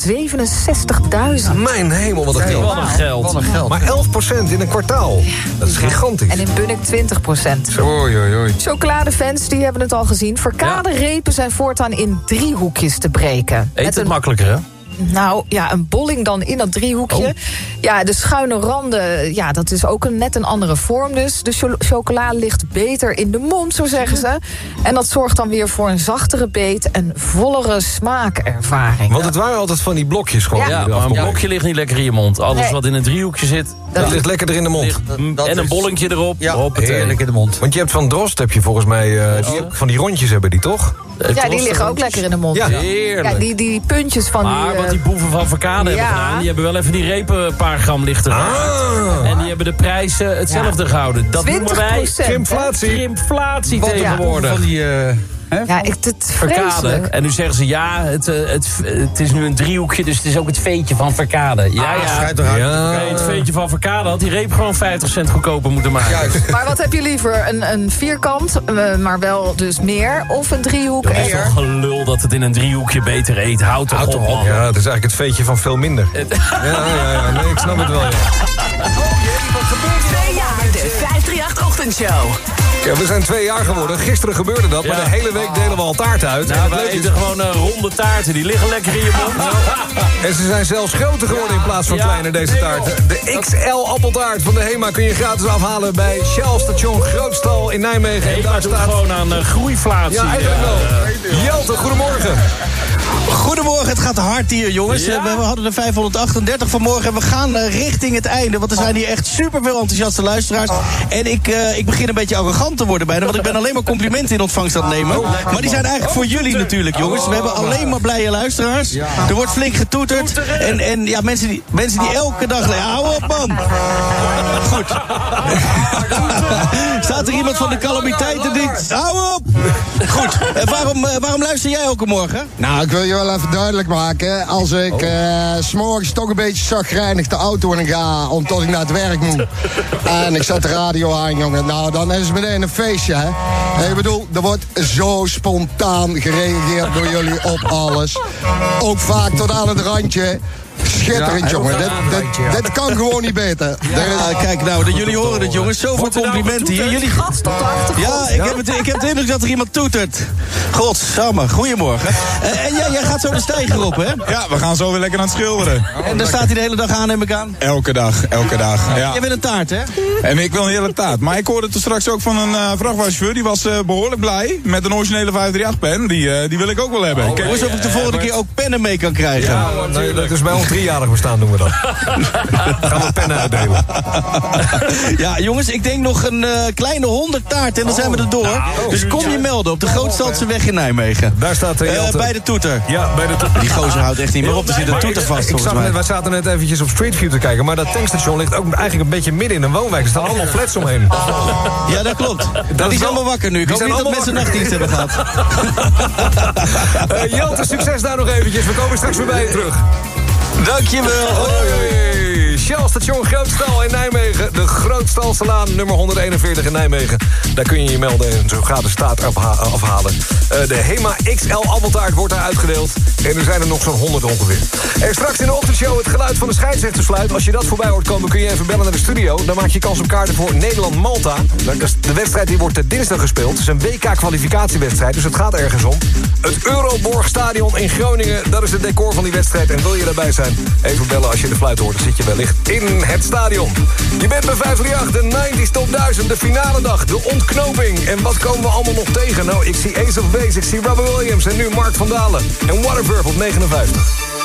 467.000. Mijn hemel, wat een geld. Wat een geld. Maar 11% in een kwartaal. Dat is gigantisch. En in Bunnik 20%. Oei, oei, oei. Chocoladefans, die hebben het al gezien. Verkaderepen zijn voortaan in driehoekjes te breken. Eet het makkelijker, hè? Nou, ja, een bolling dan in dat driehoekje. Oh. Ja, de schuine randen, ja, dat is ook net een andere vorm dus. De chocola ligt beter in de mond, zo zeggen ze. En dat zorgt dan weer voor een zachtere beet en vollere smaakervaring. Want het waren altijd van die blokjes gewoon. Ja, maar een blokje ligt niet lekker in je mond. Alles wat in een driehoekje zit, dat ligt lekkerder in de mond. En een bollingje erop. Ja, heerlijk in de mond. Want je hebt van Drost, heb je volgens mij, van die rondjes hebben die toch? Ja, die liggen ook lekker in de mond. Ja, heerlijk. Ja, die puntjes van maar wat die boeven van Verkade hebben gedaan, die hebben wel even die repen een paar gram lichter gemaakt. En die hebben de prijs hetzelfde gehouden. Dat noemen wij Krimflatie tegenwoordig. Van die... Ja, het Verkade. En nu zeggen ze, ja, het is nu een driehoekje, dus het is ook het veetje van Verkade. Ja. Het veetje van Verkade had die reep gewoon 50 cent goedkoper moeten maken. Juist. Maar wat heb je liever? Een vierkant, maar wel dus meer, of een driehoek? Dat is toch gelul dat het in een driehoekje beter eet. Houd toch op, man. Ja, het is eigenlijk het veetje van veel minder. Ja, nee, ik snap het wel, ja. Wat gebeurt er? 2 jaar de 538-ochtendshow. Ja, we zijn 2 jaar geworden. Gisteren gebeurde dat, maar de hele week delen we al taart uit. Nou, wij eten gewoon ronde taarten. Die liggen lekker in je mond. En ze zijn zelfs groter geworden in plaats van kleiner, deze taarten. De XL appeltaart van de HEMA kun je gratis afhalen bij Shell Station Grootstal in Nijmegen. HEMA daar staat gewoon aan groeiflatie. Ja, eigenlijk wel. Jelte, goedemorgen. Goedemorgen, het gaat hard hier, jongens. Ja? We hadden de 538 vanmorgen en we gaan richting het einde. Want er zijn hier echt superveel enthousiaste luisteraars. En ik begin een beetje arrogant te worden bijna. Want ik ben alleen maar complimenten in ontvangst aan het nemen. Maar die zijn eigenlijk voor jullie natuurlijk, jongens. We hebben alleen maar blije luisteraars. Er wordt flink getoeterd. En ja, mensen die elke dag... hou op, man. Goed. Staat er iemand van de calamiteitendienst? Hou op. Goed. En waarom luister jij elke morgen? Nou, ik wil je wel even duidelijk maken. Als ik 's morgens toch een beetje chagrijnig de auto in ga, omdat ik naar het werk moet. En ik zet de radio aan, jongen. Nou, dan is het meteen een feestje, hè. Ik bedoel, er wordt zo spontaan gereageerd door jullie op alles. Ook vaak tot aan het randje Schitterend, jongen. Dit kan gewoon niet beter. Ja, kijk nou, jullie horen het, jongens. Zoveel complimenten hier. Jullie Gas tot de Ja, ik heb de indruk dat er iemand toetert. Godsamme, goedemorgen. En jij gaat zo de steiger op, hè? Ja, we gaan zo weer lekker aan het schilderen. En daar staat hij de hele dag aan, neem ik aan? Elke dag. Ja. Jij bent een taart, hè? En ik wil een hele taart. Maar ik hoorde het er straks ook van een vrachtwagenchauffeur. Die was behoorlijk blij met een originele 538-pen. Die wil ik ook wel hebben. Hoe is of ik de volgende keer ook pennen mee kan krijgen? Ja, nee, dat is bij ons 3-jarig bestaan doen we dat. Gaan we pennen uitdelen. Ja, jongens, ik denk nog een kleine 100 taarten en dan zijn we er door. Dus kom je melden op de Grootstadse in Nijmegen. Daar staat bij de toeter. Ja, bij de toeter. Die gozer houdt echt niet meer op. Er zit een toeter vast, volgens mij. Wij zaten net eventjes op Street View te kijken, maar dat tankstation ligt ook eigenlijk een beetje midden in een woonwijk. Er staan allemaal flats omheen. Ja, dat klopt. Die zijn allemaal wakker nu. Ik hoop niet dat mensen nachtdienst hebben gehad. Jelte, succes daar nog eventjes. We komen straks weer bij je terug. Dankjewel. Hoi. Shell Station Grootstal in Nijmegen. De Grootstalselaan, nummer 141 in Nijmegen. Daar kun je je melden en zo gratis taart afhalen. De Hema XL appeltaart wordt daar uitgedeeld. En er zijn er nog zo'n 100 ongeveer. En straks in de ochtendshow het geluid van de scheidsrechtersfluit. Als je dat voorbij hoort komen, kun je even bellen naar de studio. Dan maak je kans op kaarten voor Nederland-Malta. De wedstrijd die wordt dinsdag gespeeld. Het is een WK-kwalificatiewedstrijd, dus het gaat ergens om. Het Euroborgstadion in Groningen, dat is het decor van die wedstrijd. En wil je daarbij zijn? Even bellen als je de fluit hoort. Dan zit je wellicht in het stadion. Je bent bij 538, de 90s Top 1000, de finale dag, de ontknoping. En wat komen we allemaal nog tegen? Nou, ik zie Ace of Base, ik zie Robbie Williams en nu Mark van Dalen. En Waterverb op 59.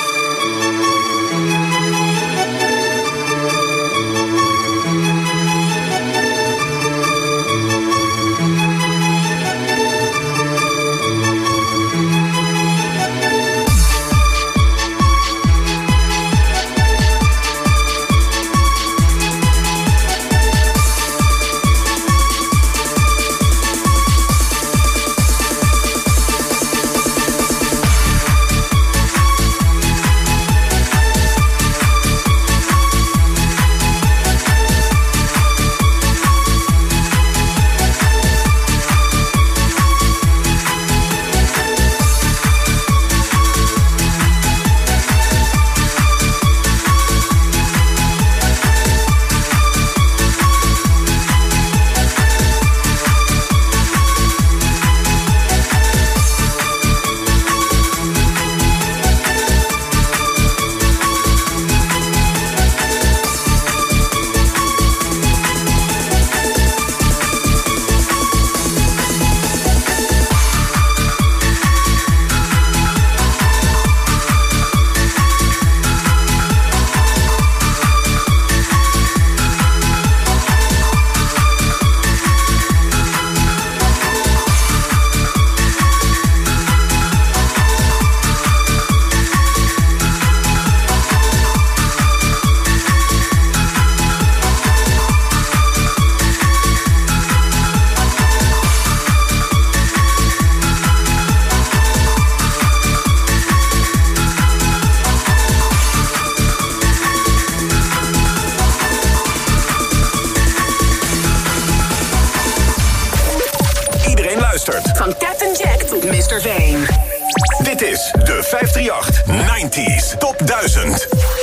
Van Captain Jack tot Mr. Vane. Dit is de 538 90s Top 1000.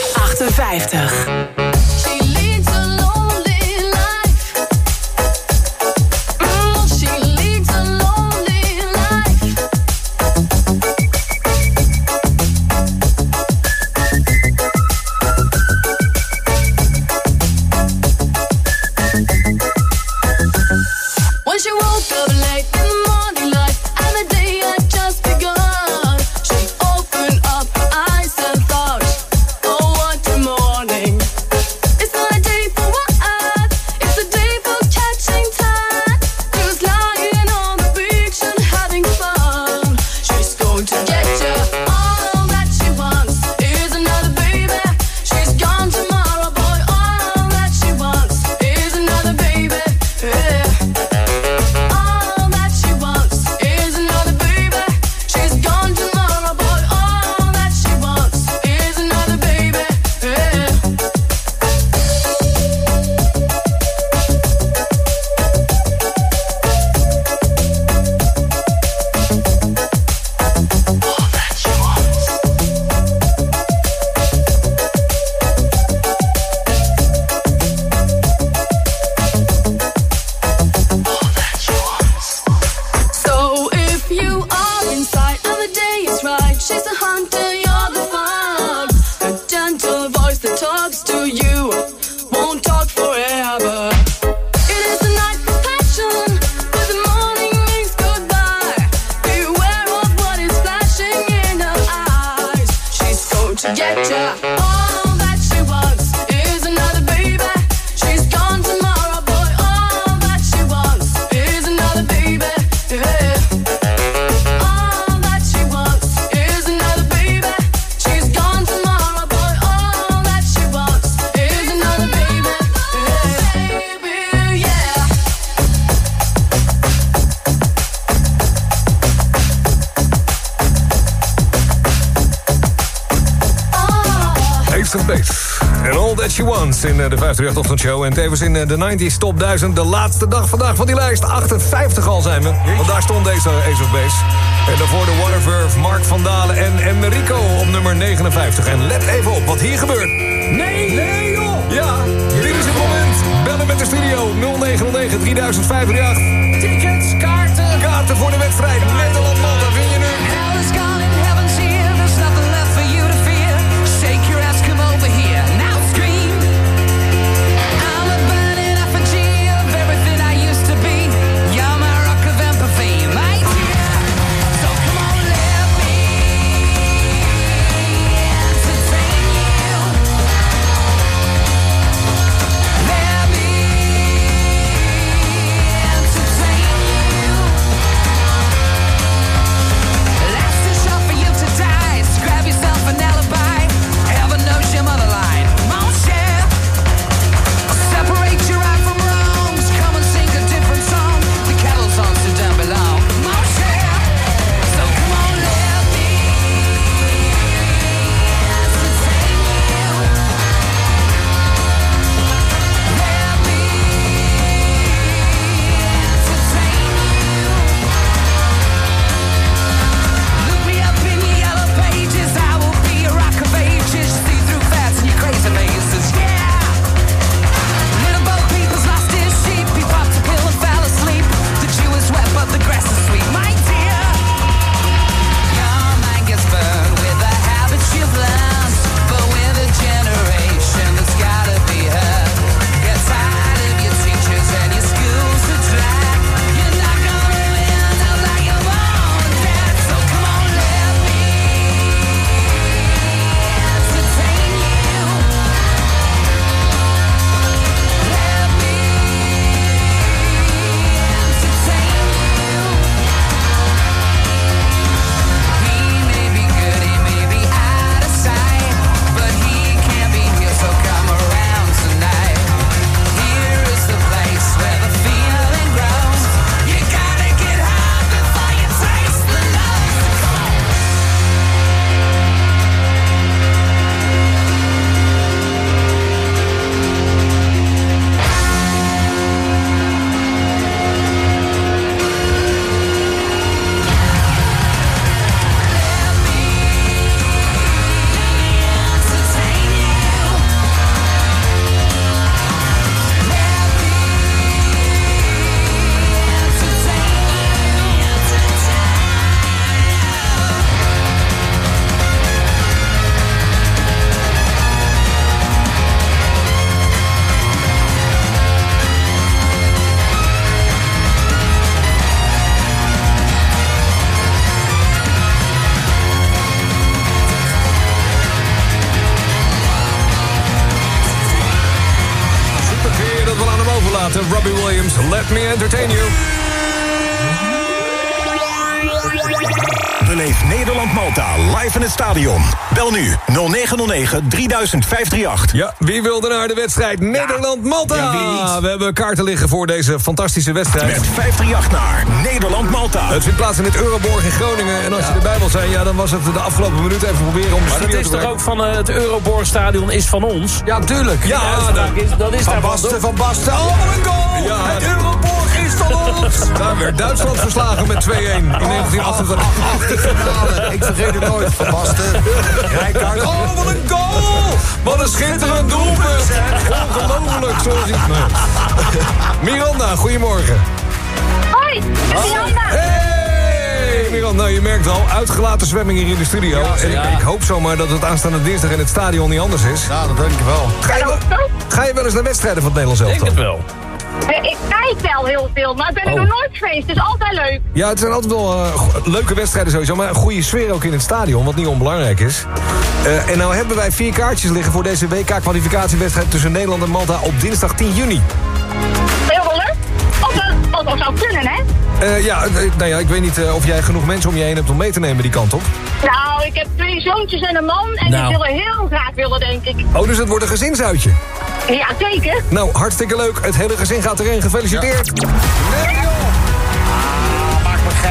58. It's Ace of Base. And All That She Wants in de 538-ochtendshow. En tevens in de 90s Top 1000. De laatste dag vandaag van die lijst. 58 al zijn we. Want daar stond deze Ace of Base. En daarvoor de Waterverve, Mark van Dalen en Enrico op nummer 59. En let even op wat hier gebeurt. Nee joh! Ja, dit is het moment. Bellen met de studio 0909 3000 538. Tickets, kaarten voor de wedstrijd. Nederland-Malta vind je nu. Hell is gone and heaven's here. There's nothing left for you to fear. Shake your ass, come over here. Now scream. I'm a burning effigy of everything I used to be. You're my rock of empathy, my dear. So come on, let me entertain you. Let me entertain you. Life's too short for you to die. So grab yourself an alibi. Heaven knows your mother lied. Mon cher, separate your right from wrongs. Come and sing a different song. The kettle's on, so don't belong. Mon cher, so come on, let me entertain you. Let me entertain you. Look me up in your yellow pages. I will be a rock of ages. See through fats and your crazy faces. Yeah. Little Bo Peep's lost his sheep. He popped a pill and fell asleep. The Jew is wet, but the grass is sweet. My dear, your mind gets burned with the habits you've learned, but with a generation that's gotta be heard. Get tired of your teachers and your schools to drag. You're not gonna end up like your mom and dad. So come on, let me entertain you. Let me entertain you. He may be good, he may be out of sight, but he can't be here, so come around tonight. Here is the place where the feeling grows. You gotta get high before you taste the love. Super keer dat we aan hem overlaten. Robbie Williams, let me entertain you. Beleef Nederland-Malta live in het stadion. Bel nu 0909 3000 538. Ja, wie wilde naar de wedstrijd Nederland-Malta? Ja, wie niet? We hebben kaarten liggen voor deze fantastische wedstrijd. Met 538 naar Nederland-Malta. Het vindt plaats in het Euroborg in Groningen. En als je erbij wil zijn, ja, dan was het de afgelopen minuut even proberen om de Maar dat studio is te toch werken. ook van het Euroborgstadion is van ons? Ja, tuurlijk. Ja, dat is daar Van Basten. Oh, wat een goal! Ja, het Euroborg is van ons! Daar werd Duitsland verslagen met 2-1 in 1988. Ik vergeet het nooit. Van Basten. Rijkaard. Oh, wat een goal! Wat een schitterend doelpunt! Ongelooflijk, zoals ik... Nee. Miranda, goedemorgen. Hoi, Miranda. Hey, Miranda, je merkt al, uitgelaten zwemming hier in de studio. Ja, en ja. ik hoop zomaar dat het aanstaande dinsdag in het stadion niet anders is. Ja, dat denk ik wel. Ga je wel eens naar wedstrijden van het Nederlands Ik denk elftal? het wel. Ik kijk wel heel veel, maar ik ben er Oh. nog nooit geweest. Het is altijd leuk. Ja, het zijn altijd wel leuke wedstrijden sowieso, maar een goede sfeer ook in het stadion, wat niet onbelangrijk is. En nou hebben wij 4 kaartjes liggen voor deze WK-kwalificatiewedstrijd tussen Nederland en Malta op dinsdag 10 juni. Heel wel leuk. Of zou kunnen, hè? Nou ja, ik weet niet of jij genoeg mensen om je heen hebt om mee te nemen die kant op. Nou, ik heb 2 zoontjes en een man en Nou. die willen heel graag willen, denk ik. Oh, dus het wordt een gezinsuitje. Ja, zeker. Nou, hartstikke leuk. Het hele gezin gaat erheen. Gefeliciteerd. Maak me gek.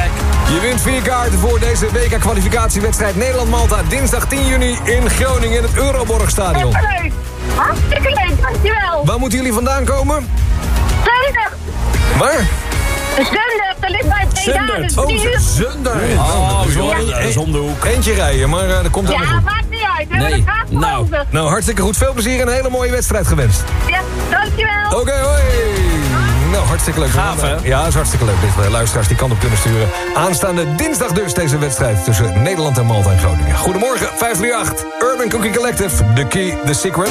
Je wint 4 kaarten voor deze WK-kwalificatiewedstrijd Nederland-Malta. Dinsdag 10 juni in Groningen in het Euroborgstadion. Leuk. Hartstikke leuk, dankjewel. Waar moeten jullie vandaan komen? Zundert. Waar? Zundert, dat ligt bij Breda. Dus 3 uur. Zundert. Dat is om de hoek. Eentje rijden, maar dat komt allemaal Ja, goed. maakt niet uit. We Nee. hebben het graag geloven. Nou, hartstikke goed. Veel plezier en een hele mooie wedstrijd gewenst. Ja, dankjewel. Oké, hoi. Nou, hartstikke leuk. Gaaf, hè? Ja, dat is hartstikke leuk. Dit luisteraars die kant op kunnen sturen. Aanstaande dinsdag dus deze wedstrijd tussen Nederland en Malta en Groningen. Goedemorgen, 538. Urban Cookie Collective. The Key, The Secret.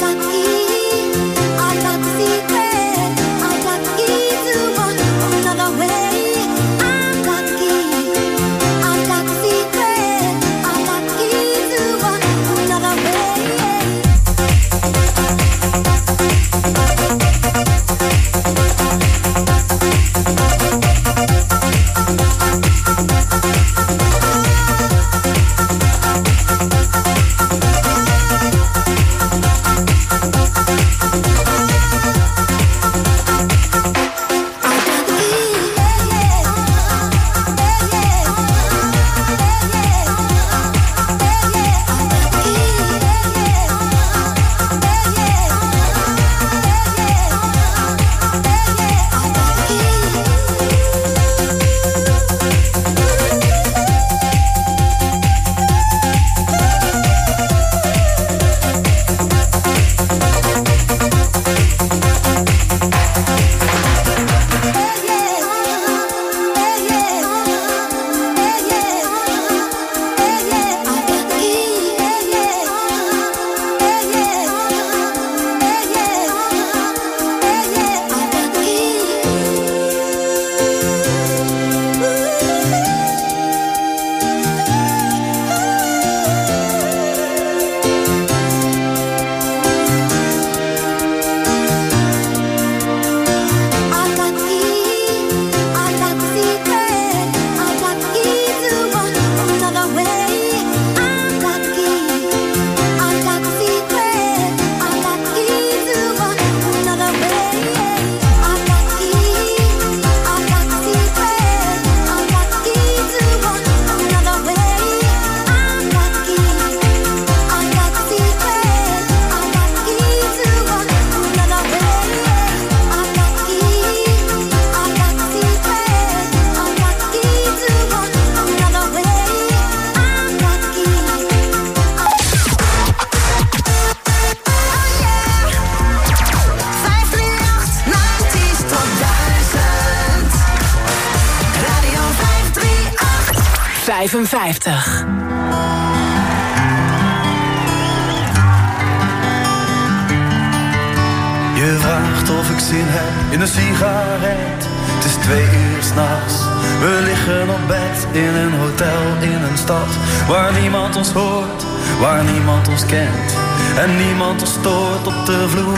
Je vraagt of ik zin heb in een sigaret. Het is 2 uur 's nachts. We liggen op bed in een hotel in een stad waar niemand ons hoort, waar niemand ons kent en niemand ons stoort. Op de vloer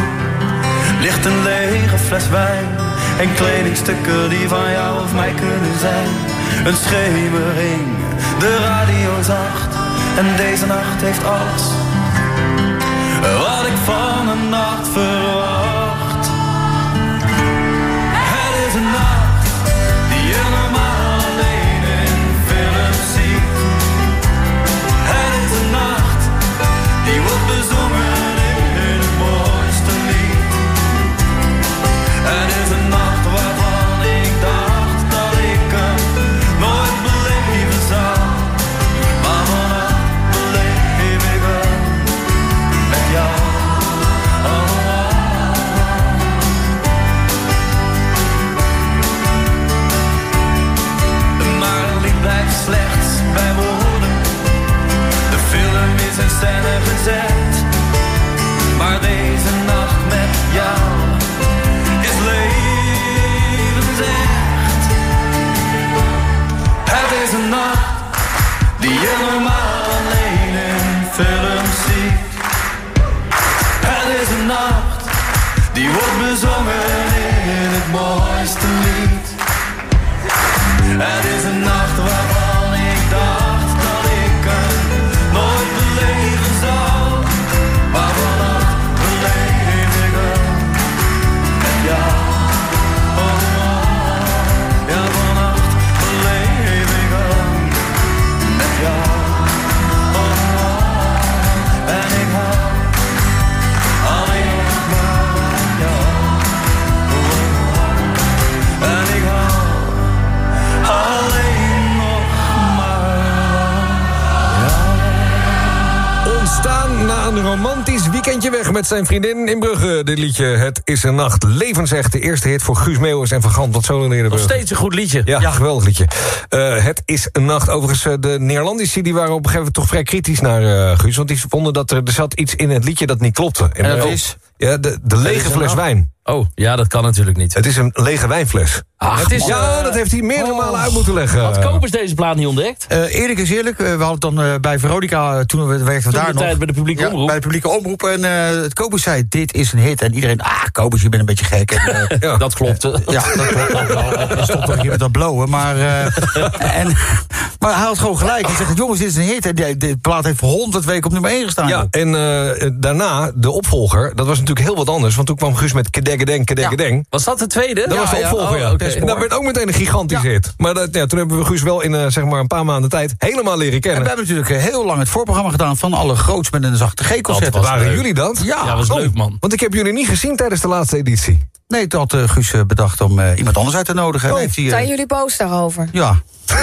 ligt een lege fles wijn en kledingstukken die van jou of mij kunnen zijn. Een schemering, de radio zacht en deze nacht heeft alles wat ik van een nacht verwacht. Het is een nacht die je normaal alleen in films ziet. Het is een nacht die wordt bezongen in het mooiste lied. Het is een nacht waarvan ik dacht dat ik hem nooit beleven zou. Maar vannacht beleef ik hem met jou. Maar een lied blijft slechts bij woorden. De film is in scène gezet. Maar deze nacht met jou is levensecht. Het is een nacht die je normaal alleen in films ziet. Het is een nacht die wordt bezongen in het mooiste lied. Het is een nacht waarvan ik dacht dat ik hem nooit beleven zou. Maar vannacht beleef ik hem met jou. Oh, ja, vannacht beleef ik hem Treintje Weg met zijn vriendin in Brugge. Dit liedje, Het is een nacht. Levensecht, de eerste hit voor Guus Meeuwis en Van Gant. Wat zo in de Nog steeds een goed liedje. Ja, geweldig liedje. Het is een nacht. Overigens, de Neerlandici die waren op een gegeven moment toch vrij kritisch naar Guus. Want die vonden dat er zat iets in het liedje dat niet klopte. En dat is? Ja, de lege fles wijn. Oh, ja, dat kan natuurlijk niet. Het is een lege wijnfles. Ach, dat heeft hij meerdere malen uit moeten leggen. Had Kopers deze plaat niet ontdekt? Eerlijk is eerlijk. We hadden dan bij Veronica, toen we werkten daar nog. Tijd bij de publieke omroep. Bij de publieke omroep. En het Kopers zei, dit is een hit. En iedereen, Kopers, je bent een beetje gek. En, dat klopte. Ja, dat klopt ook wel. Hij stond toch hier met dat blowen. Maar hij had gewoon gelijk. Hij zegt, jongens, dit is een hit. En de plaat heeft 100 weken op nummer 1 gestaan. Ja, en daarna, de opvolger, dat was natuurlijk heel wat anders. Want toen kwam Guus met Kedegedeng. Was dat de tweede? Dat was de opvolger, ja. Okay. En dat werd ook meteen een gigantisch hit. Maar toen hebben we Guus wel in zeg maar een paar maanden tijd helemaal leren kennen. En we hebben natuurlijk heel lang het voorprogramma gedaan van alle groots met een zachte G-concert. Waren jullie dat? Ja, was leuk, man. Want ik heb jullie niet gezien tijdens de laatste editie. Nee, toen had Guus bedacht om iemand anders uit te nodigen. Zijn jullie boos daarover? Ja.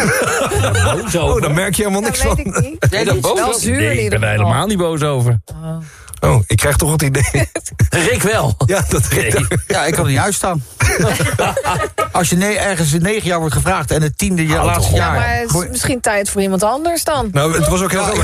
Daar merk je helemaal niks van. Weet ik niet. Jij bent boos over? Nee, ik ben er helemaal niet boos over. Oh, ik krijg toch het idee. Rick wel. Ja, dat Rick. Ja, ik kan er niet uitstaan. Als je ergens 9 jaar wordt gevraagd en het 10e jaar laatste jaar. Maar het is misschien tijd voor iemand anders dan. Nou, het was ook heel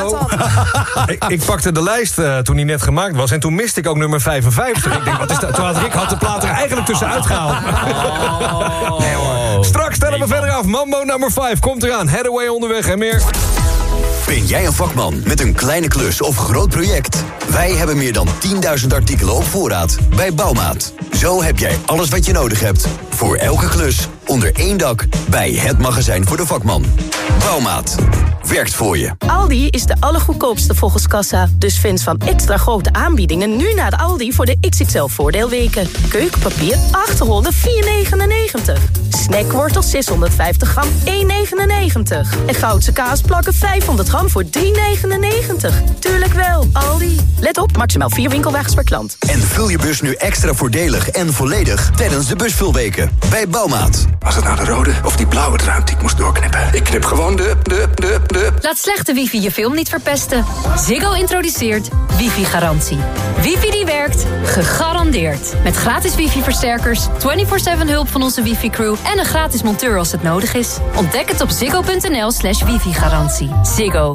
ik pakte de lijst toen die net gemaakt was. En toen miste ik ook nummer 55. Ik denk, wat is dat? Toen had de plaat er eigenlijk tussenuit gehaald. Nee, hoor. Straks stellen we verder af. Mambo nummer 5 komt eraan. Hathaway onderweg en meer. Ben jij een vakman met een kleine klus of groot project? Wij hebben meer dan 10.000 artikelen op voorraad bij Bouwmaat. Zo heb jij alles wat je nodig hebt voor elke klus onder één dak bij het magazijn voor de vakman. Bouwmaat. Werkt voor je. Aldi is de allergoedkoopste volgens kassa. Dus fans van extra grote aanbiedingen nu naar de Aldi voor de XXL voordeelweken. Keukenpapier 800 4,99. Snackwortel 650 gram 1,99. En Goudse kaasplakken 500 gram voor 3,99. Tuurlijk wel, Aldi. Let op, maximaal 4 winkelwagens per klant. En vul je bus nu extra voordelig en volledig tijdens de busvulweken bij Bouwmaat. Was het nou de rode of die blauwe draad die ik moest doorknippen? Ik knip gewoon de. Laat slechte wifi je film niet verpesten. Ziggo introduceert wifi-garantie. Wifi die werkt, gegarandeerd. Met gratis wifi-versterkers, 24/7 hulp van onze wifi-crew en een gratis monteur als het nodig is. Ontdek het op ziggo.nl/wifi-garantie. Ziggo.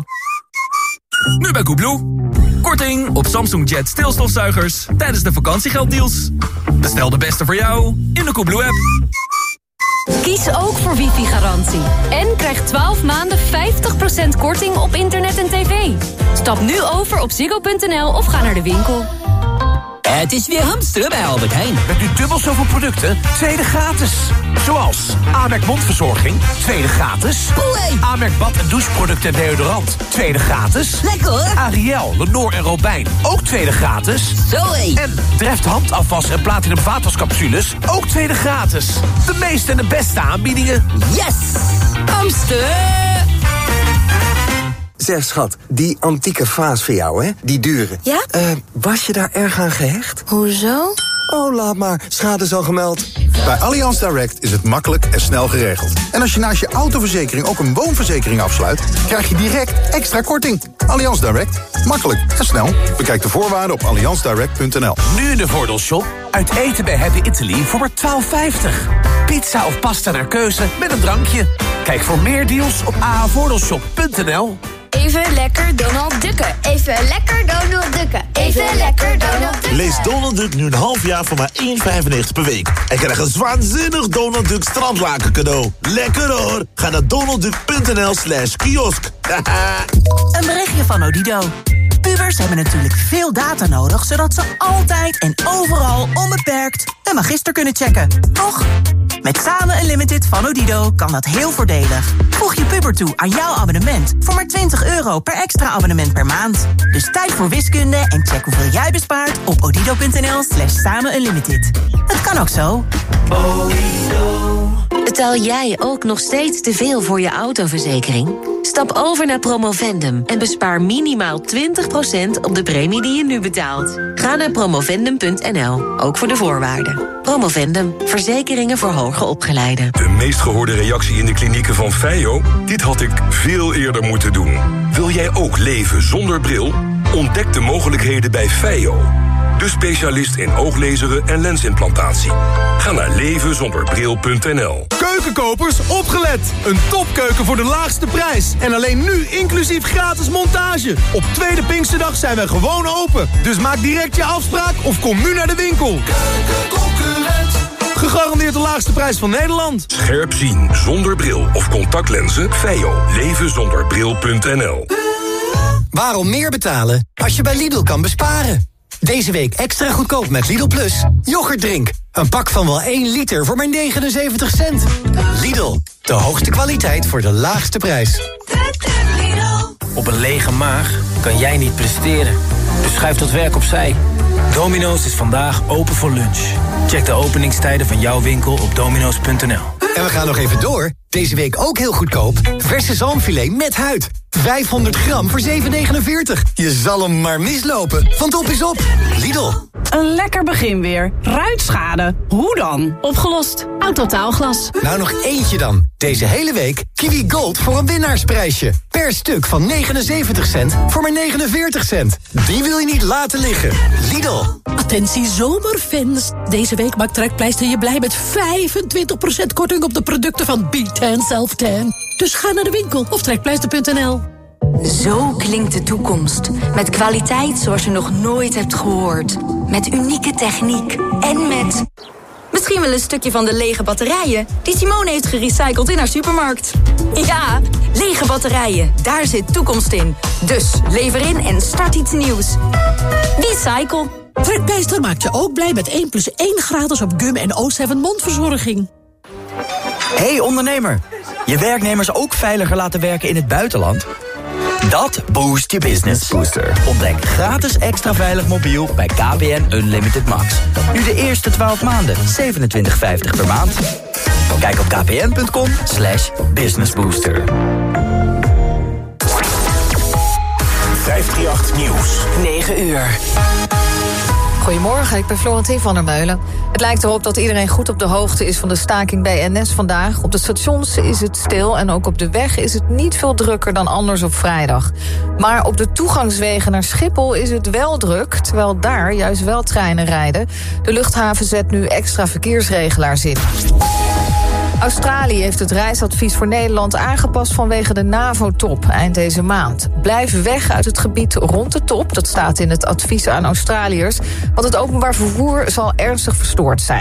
Nu bij Coolblue. Korting op Samsung Jet stilstofzuigers tijdens de vakantiegelddeals. Bestel de beste voor jou in de Coolblue app. Kies ook voor wifi-garantie. En krijg 12 maanden 50% korting op internet en tv. Stap nu over op ziggo.nl of ga naar de winkel. Het is weer hamsteren bij Albert Heijn. Met nu dubbel zoveel producten, tweede gratis. Zoals Amerk mondverzorging, tweede gratis. Amerk bad- en doucheproducten en deodorant, tweede gratis. Lekker hoor. Ariel, Lenor en Robijn, ook tweede gratis. Zoé. En Dreft handafwas en Platinum vaatwascapsules, ook tweede gratis. De meeste en de beste aanbiedingen. Yes! Hamster! Zeg schat, die antieke vaas voor jou, hè? Die dure. Ja? Was je daar erg aan gehecht? Hoezo? Oh, laat maar. Schade is al gemeld. Bij Allianz Direct is het makkelijk en snel geregeld. En als je naast je autoverzekering ook een woonverzekering afsluit, krijg je direct extra korting. Allianz Direct. Makkelijk en snel. Bekijk de voorwaarden op allianzdirect.nl. Nu in de Voordeelshop. Uit eten bij Happy Italy voor maar €12,50. Pizza of pasta naar keuze met een drankje. Kijk voor meer deals op ahoordeelshop.nl. Even lekker Donald Ducken. Even lekker Donald Ducken. Even lekker Donald Ducken. Lees Donald Duck nu een half jaar voor maar €1,95 per week. En krijg een waanzinnig Donald Duck strandlaken cadeau. Lekker hoor. Ga naar donaldduck.nl/kiosk. Een berichtje van Odido. Pubers hebben natuurlijk veel data nodig, zodat ze altijd en overal onbeperkt een magister kunnen checken. Toch? Met Samen Unlimited van Odido kan dat heel voordelig. Voeg je puber toe aan jouw abonnement voor maar €20 per extra abonnement per maand. Dus tijd voor wiskunde en check hoeveel jij bespaart op odido.nl/Samen Unlimited. Het kan ook zo. Betaal jij ook nog steeds te veel voor je autoverzekering? Stap over naar Promovendum en bespaar minimaal 20% op de premie die je nu betaalt. Ga naar promovendum.nl, ook voor de voorwaarden. Promovendum, verzekeringen voor hoger opgeleiden. De meest gehoorde reactie in de klinieken van Feio? Dit had ik veel eerder moeten doen. Wil jij ook leven zonder bril? Ontdek de mogelijkheden bij Feio. De specialist in ooglezeren en lensimplantatie. Ga naar levenzonderbril.nl. Keukenkopers, opgelet! Een topkeuken voor de laagste prijs. En alleen nu inclusief gratis montage. Op tweede Pinksterdag zijn we gewoon open. Dus maak direct je afspraak of kom nu naar de winkel. Keukenconcurrent. Gegarandeerd de laagste prijs van Nederland. Scherp zien zonder bril of contactlenzen. Feio. Levenzonderbril.nl. Waarom meer betalen als je bij Lidl kan besparen? Deze week extra goedkoop met Lidl Plus. Yoghurtdrink. Een pak van wel 1 liter voor maar 79 cent. Lidl, de hoogste kwaliteit voor de laagste prijs. Op een lege maag kan jij niet presteren. Dus schuif dat werk opzij. Domino's is vandaag open voor lunch. Check de openingstijden van jouw winkel op domino's.nl. En we gaan nog even door. Deze week ook heel goedkoop. Verse zalmfilet met huid. 500 gram voor 7,49. Je zal hem maar mislopen, want op is op. Lidl. Een lekker begin weer. Ruitschade. Hoe dan? Opgelost. Autotaalglas. Nou, nog eentje dan. Deze hele week Kiwi Gold voor een winnaarsprijsje. Per stuk van 79 cent voor maar 49 cent. Die wil je niet laten liggen. Lidl. Attentie zomerfans. Deze week maakt Trekpleister je blij met 25% korting op de producten van B10 Self-Tan. Dus ga naar de winkel of trekpleister.nl. Zo klinkt de toekomst. Met kwaliteit zoals je nog nooit hebt gehoord. Met unieke techniek. En met... misschien wel een stukje van de lege batterijen die Simone heeft gerecycled in haar supermarkt. Ja, lege batterijen. Daar zit toekomst in. Dus lever in en start iets nieuws. Recycle. Trekpleister maakt je ook blij met 1+1 gratis op gum en O7 mondverzorging. Hey ondernemer, je werknemers ook veiliger laten werken in het buitenland? Dat boost je business. Booster. Ontdek gratis extra veilig mobiel bij KPN Unlimited Max. Nu de eerste 12 maanden, 27,50 per maand. Kijk op kpn.com/businessbooster. 538 Nieuws. 9 uur. Goedemorgen, ik ben Florentien van der Meulen. Het lijkt erop dat iedereen goed op de hoogte is van de staking bij NS vandaag. Op de stations is het stil en ook op de weg is het niet veel drukker dan anders op vrijdag. Maar op de toegangswegen naar Schiphol is het wel druk, terwijl daar juist wel treinen rijden. De luchthaven zet nu extra verkeersregelaars in. Australië heeft het reisadvies voor Nederland aangepast vanwege de NAVO-top eind deze maand. Blijf weg uit het gebied rond de top, dat staat in het advies aan Australiërs, want het openbaar vervoer zal ernstig verstoord zijn.